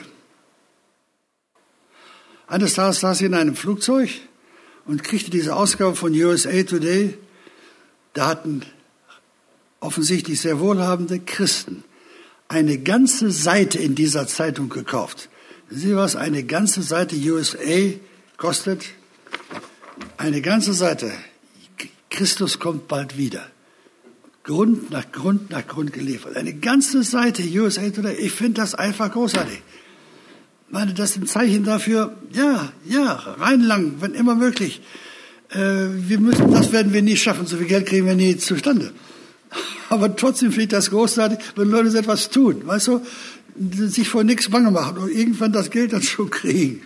Eines Tages saß ich in einem Flugzeug und kriegte diese Ausgabe von U S A Today. Da hatten offensichtlich sehr wohlhabende Christen eine ganze Seite in dieser Zeitung gekauft. Sie was eine ganze Seite U S A kostet? Eine ganze Seite. Christus kommt bald wieder. Grund nach Grund nach Grund geliefert. Eine ganze Seite U S A Today. Ich finde das einfach großartig. Ich meine, das ist ein Zeichen dafür, ja, ja, reinlang, wenn immer möglich. Äh, wir müssen, das werden wir nie schaffen. So viel Geld kriegen wir nie zustande. Aber trotzdem finde ich das großartig, wenn Leute so etwas tun. Weißt du, sich vor nichts bange machen und irgendwann das Geld dann schon kriegen.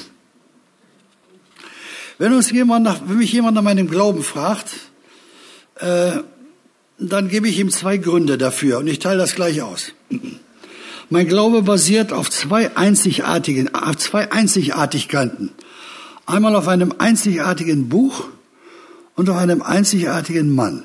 Wenn uns jemand nach, wenn mich jemand nach meinem Glauben fragt, äh, dann gebe ich ihm zwei Gründe dafür und ich teile das gleich aus. Mein Glaube basiert auf zwei einzigartigen, auf zwei Einzigartigkeiten. Einmal auf einem einzigartigen Buch und auf einem einzigartigen Mann.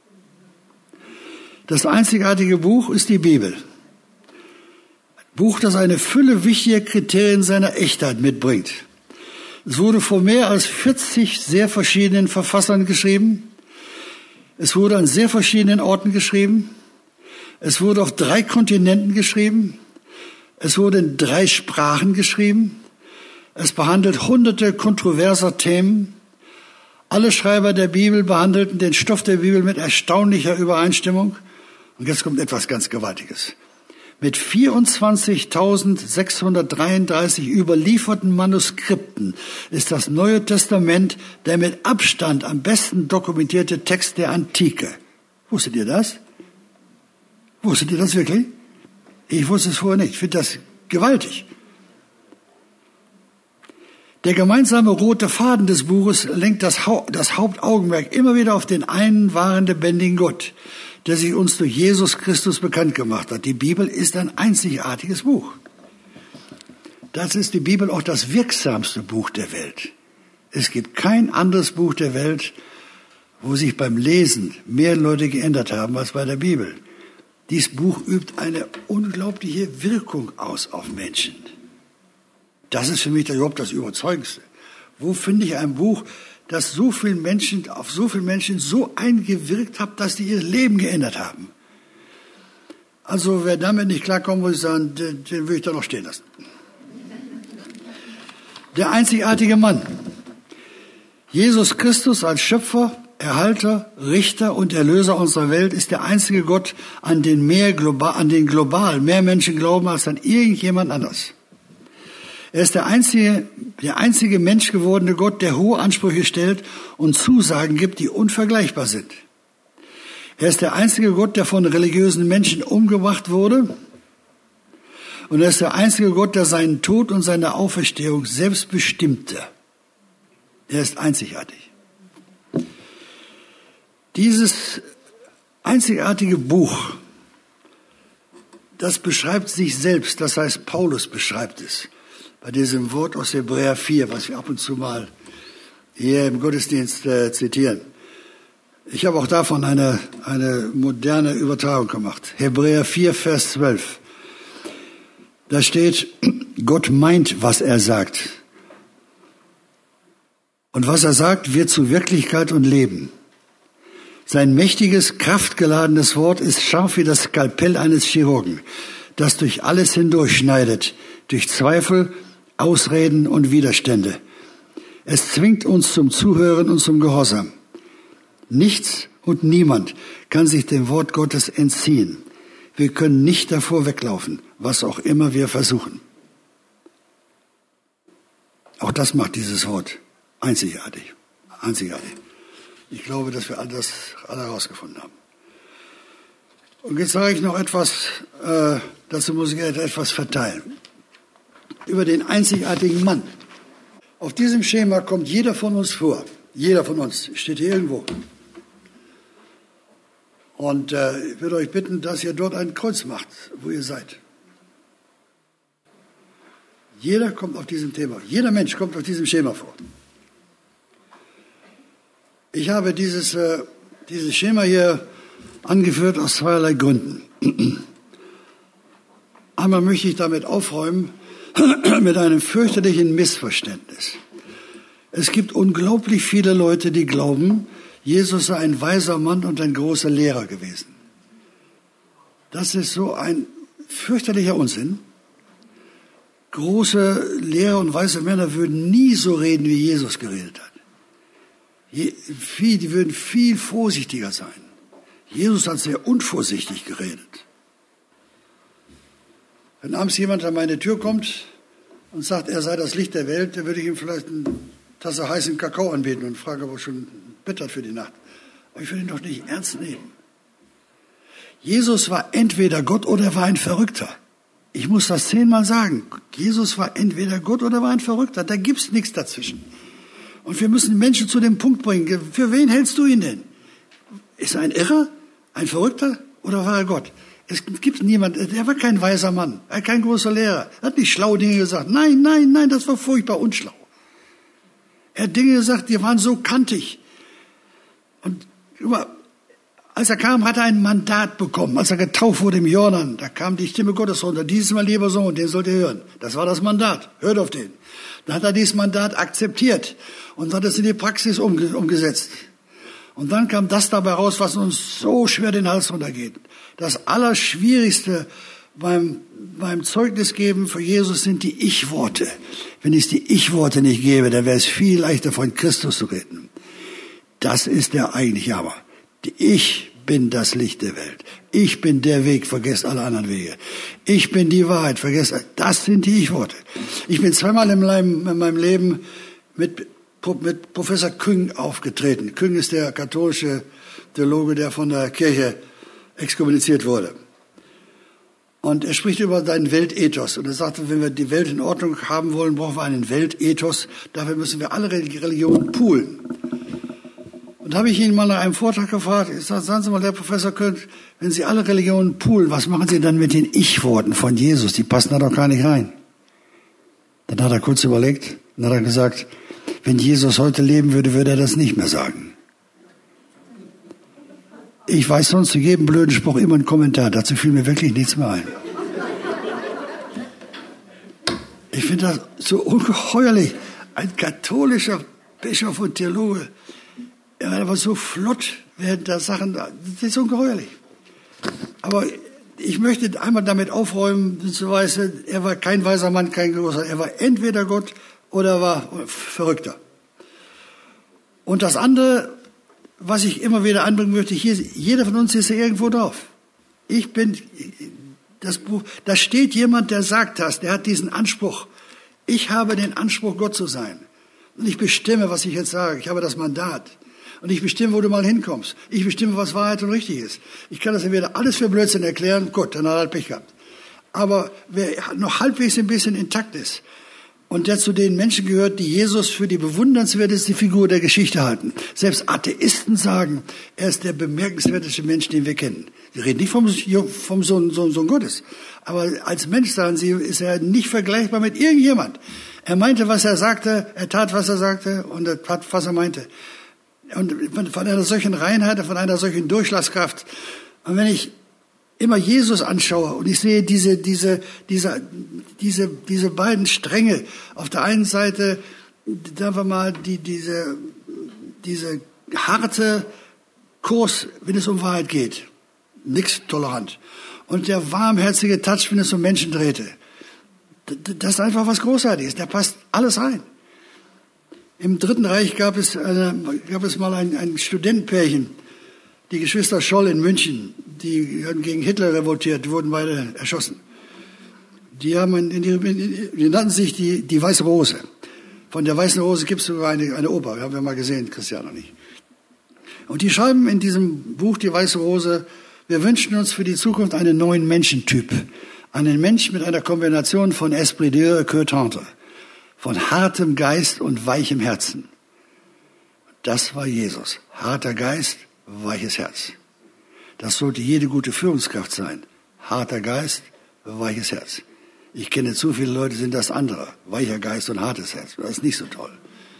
Das einzigartige Buch ist die Bibel. Ein Buch, das eine Fülle wichtiger Kriterien seiner Echtheit mitbringt. Es wurde von mehr als vierzig sehr verschiedenen Verfassern geschrieben. Es wurde an sehr verschiedenen Orten geschrieben. Es wurde auf drei Kontinenten geschrieben. Es wurde in drei Sprachen geschrieben. Es behandelt hunderte kontroverser Themen. Alle Schreiber der Bibel behandelten den Stoff der Bibel mit erstaunlicher Übereinstimmung. Und jetzt kommt etwas ganz Gewaltiges. Mit vierundzwanzigtausendsechshundertdreiunddreißig überlieferten Manuskripten ist das Neue Testament der mit Abstand am besten dokumentierte Text der Antike. Wusstet ihr das? Wusstet ihr das wirklich? Ich wusste es vorher nicht. Ich finde das gewaltig. Der gemeinsame rote Faden des Buches lenkt das, Hau- das Hauptaugenmerk immer wieder auf den einen wahren, lebendigen Gott, der sich uns durch Jesus Christus bekannt gemacht hat. Die Bibel ist ein einzigartiges Buch. Das ist die Bibel auch das wirksamste Buch der Welt. Es gibt kein anderes Buch der Welt, wo sich beim Lesen mehr Leute geändert haben als bei der Bibel. Dieses Buch übt eine unglaubliche Wirkung aus auf Menschen. Das ist für mich überhaupt das Überzeugendste. Wo finde ich ein Buch, das so vielen Menschen, auf so viele Menschen so eingewirkt hat, dass die ihr Leben geändert haben? Also wer damit nicht klarkommt, muss ich sagen, den, den würde ich da noch stehen lassen. Der einzigartige Mann. Jesus Christus als Schöpfer, Erhalter, Richter und Erlöser unserer Welt ist der einzige Gott, an den mehr global, an den global mehr Menschen glauben als an irgendjemand anders. Er ist der einzige, der einzige menschgewordene Gott, der hohe Ansprüche stellt und Zusagen gibt, die unvergleichbar sind. Er ist der einzige Gott, der von religiösen Menschen umgebracht wurde. Und er ist der einzige Gott, der seinen Tod und seine Auferstehung selbst bestimmte. Er ist einzigartig. Dieses einzigartige Buch, das beschreibt sich selbst, das heißt, Paulus beschreibt es. Bei diesem Wort aus Hebräer vier, was wir ab und zu mal hier im Gottesdienst äh, zitieren. Ich habe auch davon eine, eine moderne Übertragung gemacht. Hebräer vier, Vers zwölf. Da steht, Gott meint, was er sagt. Und was er sagt, wird zu Wirklichkeit und Leben. Sein mächtiges, kraftgeladenes Wort ist scharf wie das Skalpell eines Chirurgen, das durch alles hindurchschneidet, durch Zweifel, Ausreden und Widerstände. Es zwingt uns zum Zuhören und zum Gehorsam. Nichts und niemand kann sich dem Wort Gottes entziehen. Wir können nicht davor weglaufen, was auch immer wir versuchen. Auch das macht dieses Wort einzigartig. Einzigartig. Ich glaube, dass wir all das alle herausgefunden haben. Und jetzt sage ich noch etwas, äh, dazu muss ich etwas verteilen. Über den einzigartigen Mann. Auf diesem Schema kommt jeder von uns vor. Jeder von uns steht hier irgendwo. Und äh, ich würde euch bitten, dass ihr dort ein Kreuz macht, wo ihr seid. Jeder kommt auf diesem Thema. Jeder Mensch kommt auf diesem Schema vor. Ich habe dieses, äh, dieses Schema hier angeführt aus zweierlei Gründen. Einmal möchte ich damit aufräumen mit einem fürchterlichen Missverständnis. Es gibt unglaublich viele Leute, die glauben, Jesus sei ein weiser Mann und ein großer Lehrer gewesen. Das ist so ein fürchterlicher Unsinn. Große Lehrer und weise Männer würden nie so reden, wie Jesus geredet hat. Die würden viel vorsichtiger sein. Jesus hat sehr unvorsichtig geredet. Wenn abends jemand an meine Tür kommt und sagt, er sei das Licht der Welt, dann würde ich ihm vielleicht eine Tasse heißen Kakao anbieten und frage, ob er schon ein Bett hat für die Nacht. Aber ich will ihn doch nicht ernst nehmen. Jesus war entweder Gott oder er war ein Verrückter. Ich muss das zehnmal sagen. Jesus war entweder Gott oder war ein Verrückter. Da gibt's nichts dazwischen. Und wir müssen Menschen zu dem Punkt bringen. Für wen hältst du ihn denn? Ist er ein Irrer? Ein Verrückter? Oder war er Gott? Es gibt niemanden, er war kein weiser Mann, er war kein großer Lehrer. Er hat nicht schlaue Dinge gesagt. Nein, nein, nein, das war furchtbar unschlau. Er hat Dinge gesagt, die waren so kantig. Und als er kam, hat er ein Mandat bekommen. Als er getauft wurde im Jordan, da kam die Stimme Gottes runter. Dieses Mal, lieber Sohn, den sollt ihr hören. Das war das Mandat. Hört auf den. Dann hat er dieses Mandat akzeptiert und hat es in die Praxis umgesetzt. Und dann kam das dabei raus, was uns so schwer den Hals runtergeht. Das Allerschwierigste beim, beim Zeugnisgeben für Jesus sind die Ich-Worte. Wenn es die Ich-Worte nicht gäbe, dann wäre es viel leichter, von Christus zu reden. Das ist der eigentliche Hammer. Ich bin das Licht der Welt. Ich bin der Weg, vergesst alle anderen Wege. Ich bin die Wahrheit, vergesst, das sind die Ich-Worte. Ich bin zweimal in meinem, in meinem Leben mit mit Professor Küng aufgetreten. Küng ist der katholische Theologe, der von der Kirche exkommuniziert wurde. Und er spricht über seinen Weltethos. Und er sagte, wenn wir die Welt in Ordnung haben wollen, brauchen wir einen Weltethos. Dafür müssen wir alle Religionen poolen. Und da habe ich ihn mal nach einem Vortrag gefragt, ich sage, sagen Sie mal, Herr Professor Küng, wenn Sie alle Religionen poolen, was machen Sie dann mit den Ich-Worten von Jesus? Die passen da doch gar nicht rein. Dann hat er kurz überlegt und hat er gesagt, wenn Jesus heute leben würde, würde er das nicht mehr sagen. Ich weiß sonst zu jedem blöden Spruch immer einen Kommentar. Dazu fiel mir wirklich nichts mehr ein. Ich finde das so ungeheuerlich. Ein katholischer Bischof und Theologe, er war so flott während der Sachen. Das ist ungeheuerlich. Aber ich möchte einmal damit aufräumen, so weiß, er war kein weiser Mann, kein großer. Er war entweder Gott oder war Verrückter. Und das andere, was ich immer wieder anbringen möchte, hier, jeder von uns ist ja irgendwo drauf. Ich bin, das Buch, da steht jemand, der sagt das, der hat diesen Anspruch. Ich habe den Anspruch, Gott zu sein. Und ich bestimme, was ich jetzt sage. Ich habe das Mandat. Und ich bestimme, wo du mal hinkommst. Ich bestimme, was Wahrheit und richtig ist. Ich kann das entweder alles für Blödsinn erklären, gut, dann hat er halt Pech gehabt. Aber wer noch halbwegs ein bisschen intakt ist, und der zu den Menschen gehört, die Jesus für die bewundernswerteste Figur der Geschichte halten. Selbst Atheisten sagen, er ist der bemerkenswerteste Mensch, den wir kennen. Sie reden nicht vom, vom Sohn, Sohn, Sohn Gottes. Aber als Mensch, sagen sie, ist er nicht vergleichbar mit irgendjemand. Er meinte, was er sagte, er tat, was er sagte und er tat, was er meinte. Und von einer solchen Reinheit, von einer solchen Durchschlagskraft. Und wenn ich immer Jesus anschaue und ich sehe diese, diese, diese, diese, diese beiden Stränge. Auf der einen Seite, sagen wir mal, die, diese, diese harte Kurs, wenn es um Wahrheit geht. Nix tolerant. Und der warmherzige Touch, wenn es um Menschen drehte. Das ist einfach was Großartiges. Da passt alles rein. Im Dritten Reich gab es, eine, gab es mal ein, ein Studentenpärchen, die Geschwister Scholl in München, die haben gegen Hitler revoltiert, die wurden beide erschossen. Die, haben in die, die nannten sich die, die Weiße Rose. Von der Weißen Rose gibt es sogar eine, eine Oper, haben wir mal gesehen, Christian noch nicht. Und die schreiben in diesem Buch, die Weiße Rose, wir wünschen uns für die Zukunft einen neuen Menschentyp. Einen Mensch mit einer Kombination von Esprit de Queue tendre, von hartem Geist und weichem Herzen. Das war Jesus. Harter Geist, weiches Herz. Das sollte jede gute Führungskraft sein. Harter Geist, weiches Herz. Ich kenne zu viele Leute, sind das andere. Weicher Geist und hartes Herz. Das ist nicht so toll.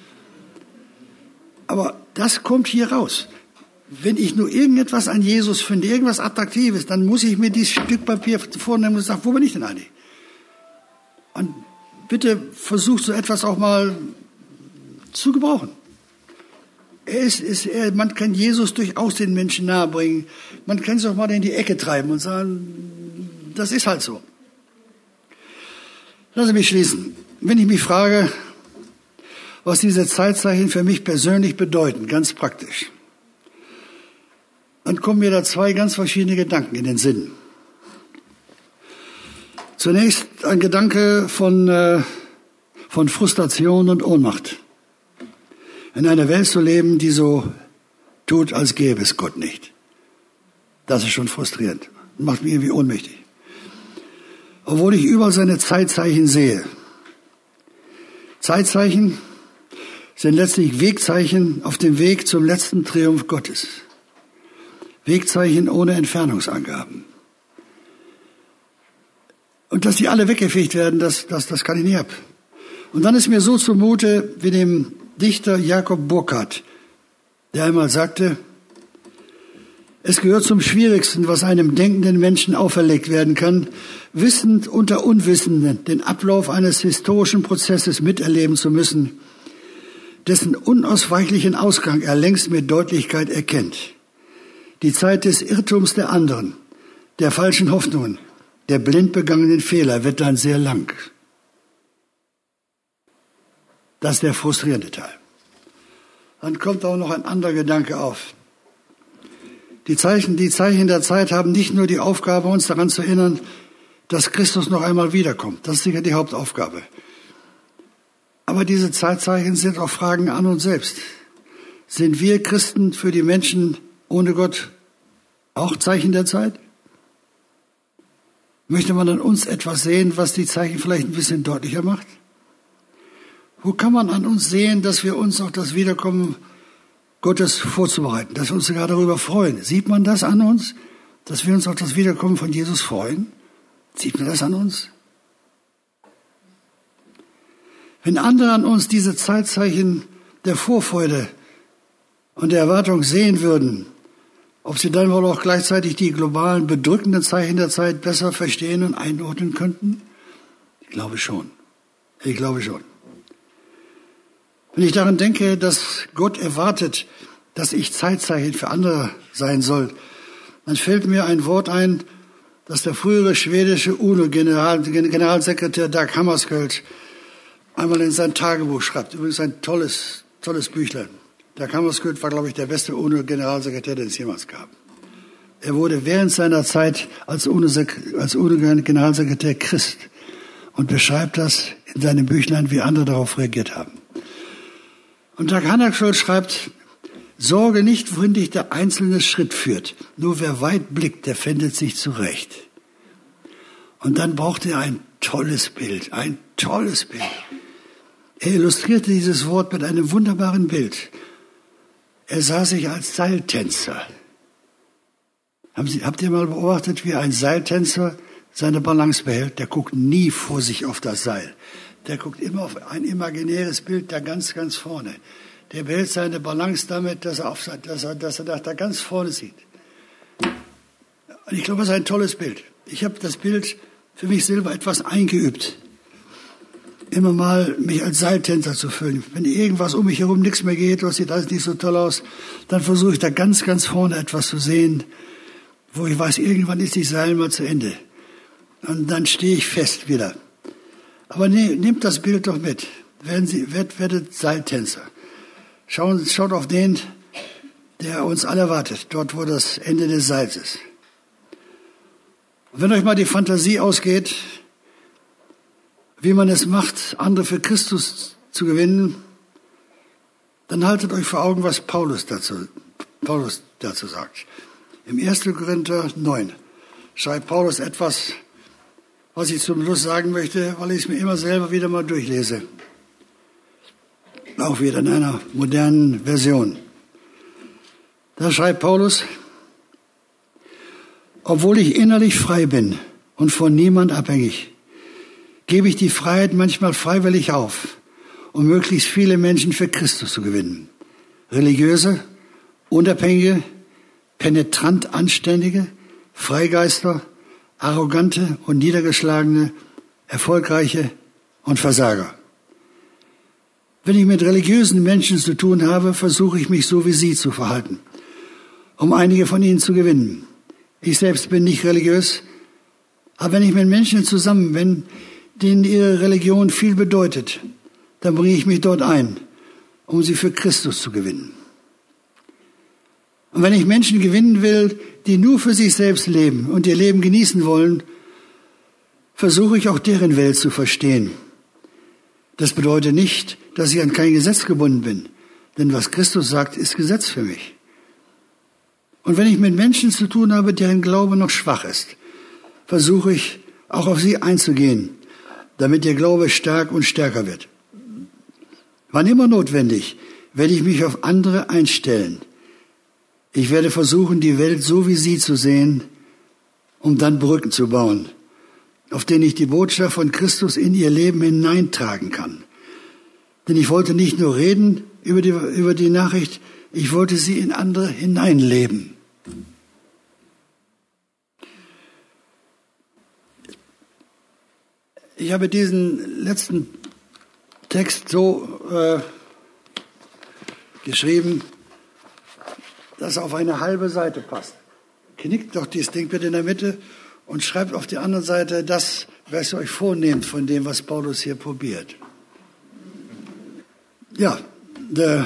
Aber das kommt hier raus. Wenn ich nur irgendetwas an Jesus finde, irgendwas Attraktives, dann muss ich mir dieses Stück Papier vornehmen und sagen, wo bin ich denn eigentlich? Und bitte versucht so etwas auch mal zu gebrauchen. Er ist, ist, er, man kann Jesus durchaus den Menschen nahebringen. Man kann es auch mal in die Ecke treiben und sagen, das ist halt so. Lassen Sie mich schließen. Wenn ich mich frage, was diese Zeitzeichen für mich persönlich bedeuten, ganz praktisch, dann kommen mir da zwei ganz verschiedene Gedanken in den Sinn. Zunächst ein Gedanke von, äh, von Frustration und Ohnmacht. In einer Welt zu leben, die so tut, als gäbe es Gott nicht. Das ist schon frustrierend. Macht mich irgendwie ohnmächtig. Obwohl ich überall seine Zeitzeichen sehe. Zeitzeichen sind letztlich Wegzeichen auf dem Weg zum letzten Triumph Gottes. Wegzeichen ohne Entfernungsangaben. Und dass die alle weggefegt werden, das, das, das kann ich nicht ab. Und dann ist mir so zumute wie dem Dichter Jakob Burckhardt, der einmal sagte, es gehört zum Schwierigsten, was einem denkenden Menschen auferlegt werden kann, wissend unter Unwissenden den Ablauf eines historischen Prozesses miterleben zu müssen, dessen unausweichlichen Ausgang er längst mit Deutlichkeit erkennt. Die Zeit des Irrtums der anderen, der falschen Hoffnungen, der blind begangenen Fehler wird dann sehr lang. Das ist der frustrierende Teil. Dann kommt auch noch ein anderer Gedanke auf. Die Zeichen, die Zeichen der Zeit haben nicht nur die Aufgabe, uns daran zu erinnern, dass Christus noch einmal wiederkommt. Das ist sicher die Hauptaufgabe. Aber diese Zeitzeichen sind auch Fragen an uns selbst. Sind wir Christen für die Menschen ohne Gott auch Zeichen der Zeit? Möchte man an uns etwas sehen, was die Zeichen vielleicht ein bisschen deutlicher macht? Wo kann man an uns sehen, dass wir uns auf das Wiederkommen Gottes vorzubereiten, dass wir uns sogar darüber freuen? Sieht man das an uns, dass wir uns auf das Wiederkommen von Jesus freuen? Sieht man das an uns? Wenn andere an uns diese Zeitzeichen der Vorfreude und der Erwartung sehen würden, ob sie dann wohl auch gleichzeitig die globalen bedrückenden Zeichen der Zeit besser verstehen und einordnen könnten? Ich glaube schon. Ich glaube schon. Wenn ich daran denke, dass Gott erwartet, dass ich Zeitzeichen für andere sein soll, dann fällt mir ein Wort ein, das der frühere schwedische UNO-Generalsekretär Dag Hammarskjöld einmal in sein Tagebuch schreibt. Übrigens ein tolles, tolles Büchlein. Dag Hammarskjöld war, glaube ich, der beste UNO-Generalsekretär, den es jemals gab. Er wurde während seiner Zeit als UNO-Generalsekretär Christ und beschreibt das in seinem Büchlein, wie andere darauf reagiert haben. Und Dag Hammarskjöld schreibt, sorge nicht, wohin dich der einzelne Schritt führt. Nur wer weit blickt, der findet sich zurecht. Und dann braucht er ein tolles Bild, ein tolles Bild. Er illustrierte dieses Wort mit einem wunderbaren Bild. Er sah sich als Seiltänzer. Haben Sie, habt ihr mal beobachtet, wie ein Seiltänzer seine Balance behält? Der guckt nie vor sich auf das Seil. Der guckt immer auf ein imaginäres Bild da ganz, ganz vorne. Der behält seine Balance damit, dass er, auf, dass er, dass er da ganz vorne sieht. Und ich glaube, das ist ein tolles Bild. Ich habe das Bild für mich selber etwas eingeübt. Immer mal mich als Seiltänzer zu fühlen. Wenn irgendwas um mich herum nichts mehr geht, was sieht alles nicht so toll aus, dann versuche ich da ganz, ganz vorne etwas zu sehen, wo ich weiß, irgendwann ist die Seil mal zu Ende. Und dann stehe ich fest wieder. Aber ne, nehmt das Bild doch mit. werden Sie, werdet, werdet Seiltänzer. Schauen, schaut auf den, der uns alle erwartet, dort wo das Ende des Seils ist. Und wenn euch mal die Fantasie ausgeht, wie man es macht, andere für Christus zu gewinnen, dann haltet euch vor Augen, was Paulus dazu, Paulus dazu sagt. Im ersten Korinther neun schreibt Paulus etwas, was ich zum Schluss sagen möchte, weil ich es mir immer selber wieder mal durchlese. Auch wieder in einer modernen Version. Da schreibt Paulus: Obwohl ich innerlich frei bin und von niemand abhängig, gebe ich die Freiheit manchmal freiwillig auf, um möglichst viele Menschen für Christus zu gewinnen. Religiöse, unabhängige, penetrant Anständige, Freigeister, arrogante und niedergeschlagene, erfolgreiche und Versager. Wenn ich mit religiösen Menschen zu tun habe, versuche ich mich so wie sie zu verhalten, um einige von ihnen zu gewinnen. Ich selbst bin nicht religiös, aber wenn ich mit Menschen zusammen bin, denen ihre Religion viel bedeutet, dann bringe ich mich dort ein, um sie für Christus zu gewinnen. Und wenn ich Menschen gewinnen will, die nur für sich selbst leben und ihr Leben genießen wollen, versuche ich auch deren Welt zu verstehen. Das bedeutet nicht, dass ich an kein Gesetz gebunden bin, denn was Christus sagt, ist Gesetz für mich. Und wenn ich mit Menschen zu tun habe, deren Glaube noch schwach ist, versuche ich auch auf sie einzugehen, damit ihr Glaube stark und stärker wird. Wann immer notwendig, werde ich mich auf andere einstellen. Ich werde versuchen, die Welt so wie sie zu sehen, um dann Brücken zu bauen, auf denen ich die Botschaft von Christus in ihr Leben hineintragen kann. Denn ich wollte nicht nur reden über die, über die Nachricht, ich wollte sie in andere hineinleben. Ich habe diesen letzten Text so äh, geschrieben, dass er auf eine halbe Seite passt. Knickt doch dieses Ding bitte in der Mitte und schreibt auf die andere Seite das, was ihr euch vornehmt von dem, was Paulus hier probiert. Ja, der,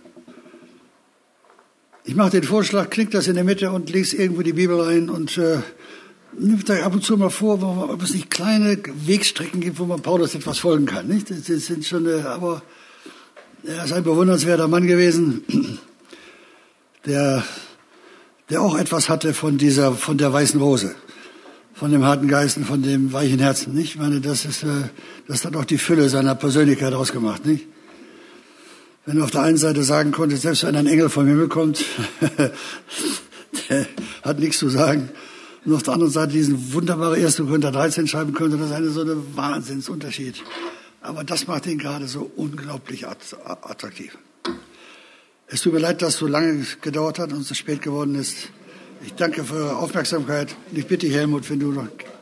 ich mache den Vorschlag, knickt das in der Mitte und lest irgendwo die Bibel rein und äh, nimmt euch ab und zu mal vor, ob es nicht kleine Wegstrecken gibt, wo man Paulus etwas folgen kann. Nicht? Das sind schon, äh, aber er ist ein bewundernswerter Mann gewesen, der, der auch etwas hatte von dieser, von der weißen Rose, von dem harten Geist und von dem weichen Herzen. Nicht? Ich meine, das ist, äh, das hat auch die Fülle seiner Persönlichkeit ausgemacht. Nicht? Wenn er auf der einen Seite sagen konnte, selbst wenn ein Engel vom Himmel kommt, der hat nichts zu sagen. Und auf der anderen Seite diesen wunderbaren ersten Korinther dreizehn schreiben könnte, das ist eine so eine Wahnsinnsunterschied. Aber das macht ihn gerade so unglaublich attraktiv. Es tut mir leid, dass es so lange gedauert hat und so spät geworden ist. Ich danke für eure Aufmerksamkeit. Und ich bitte dich, Helmut, wenn du noch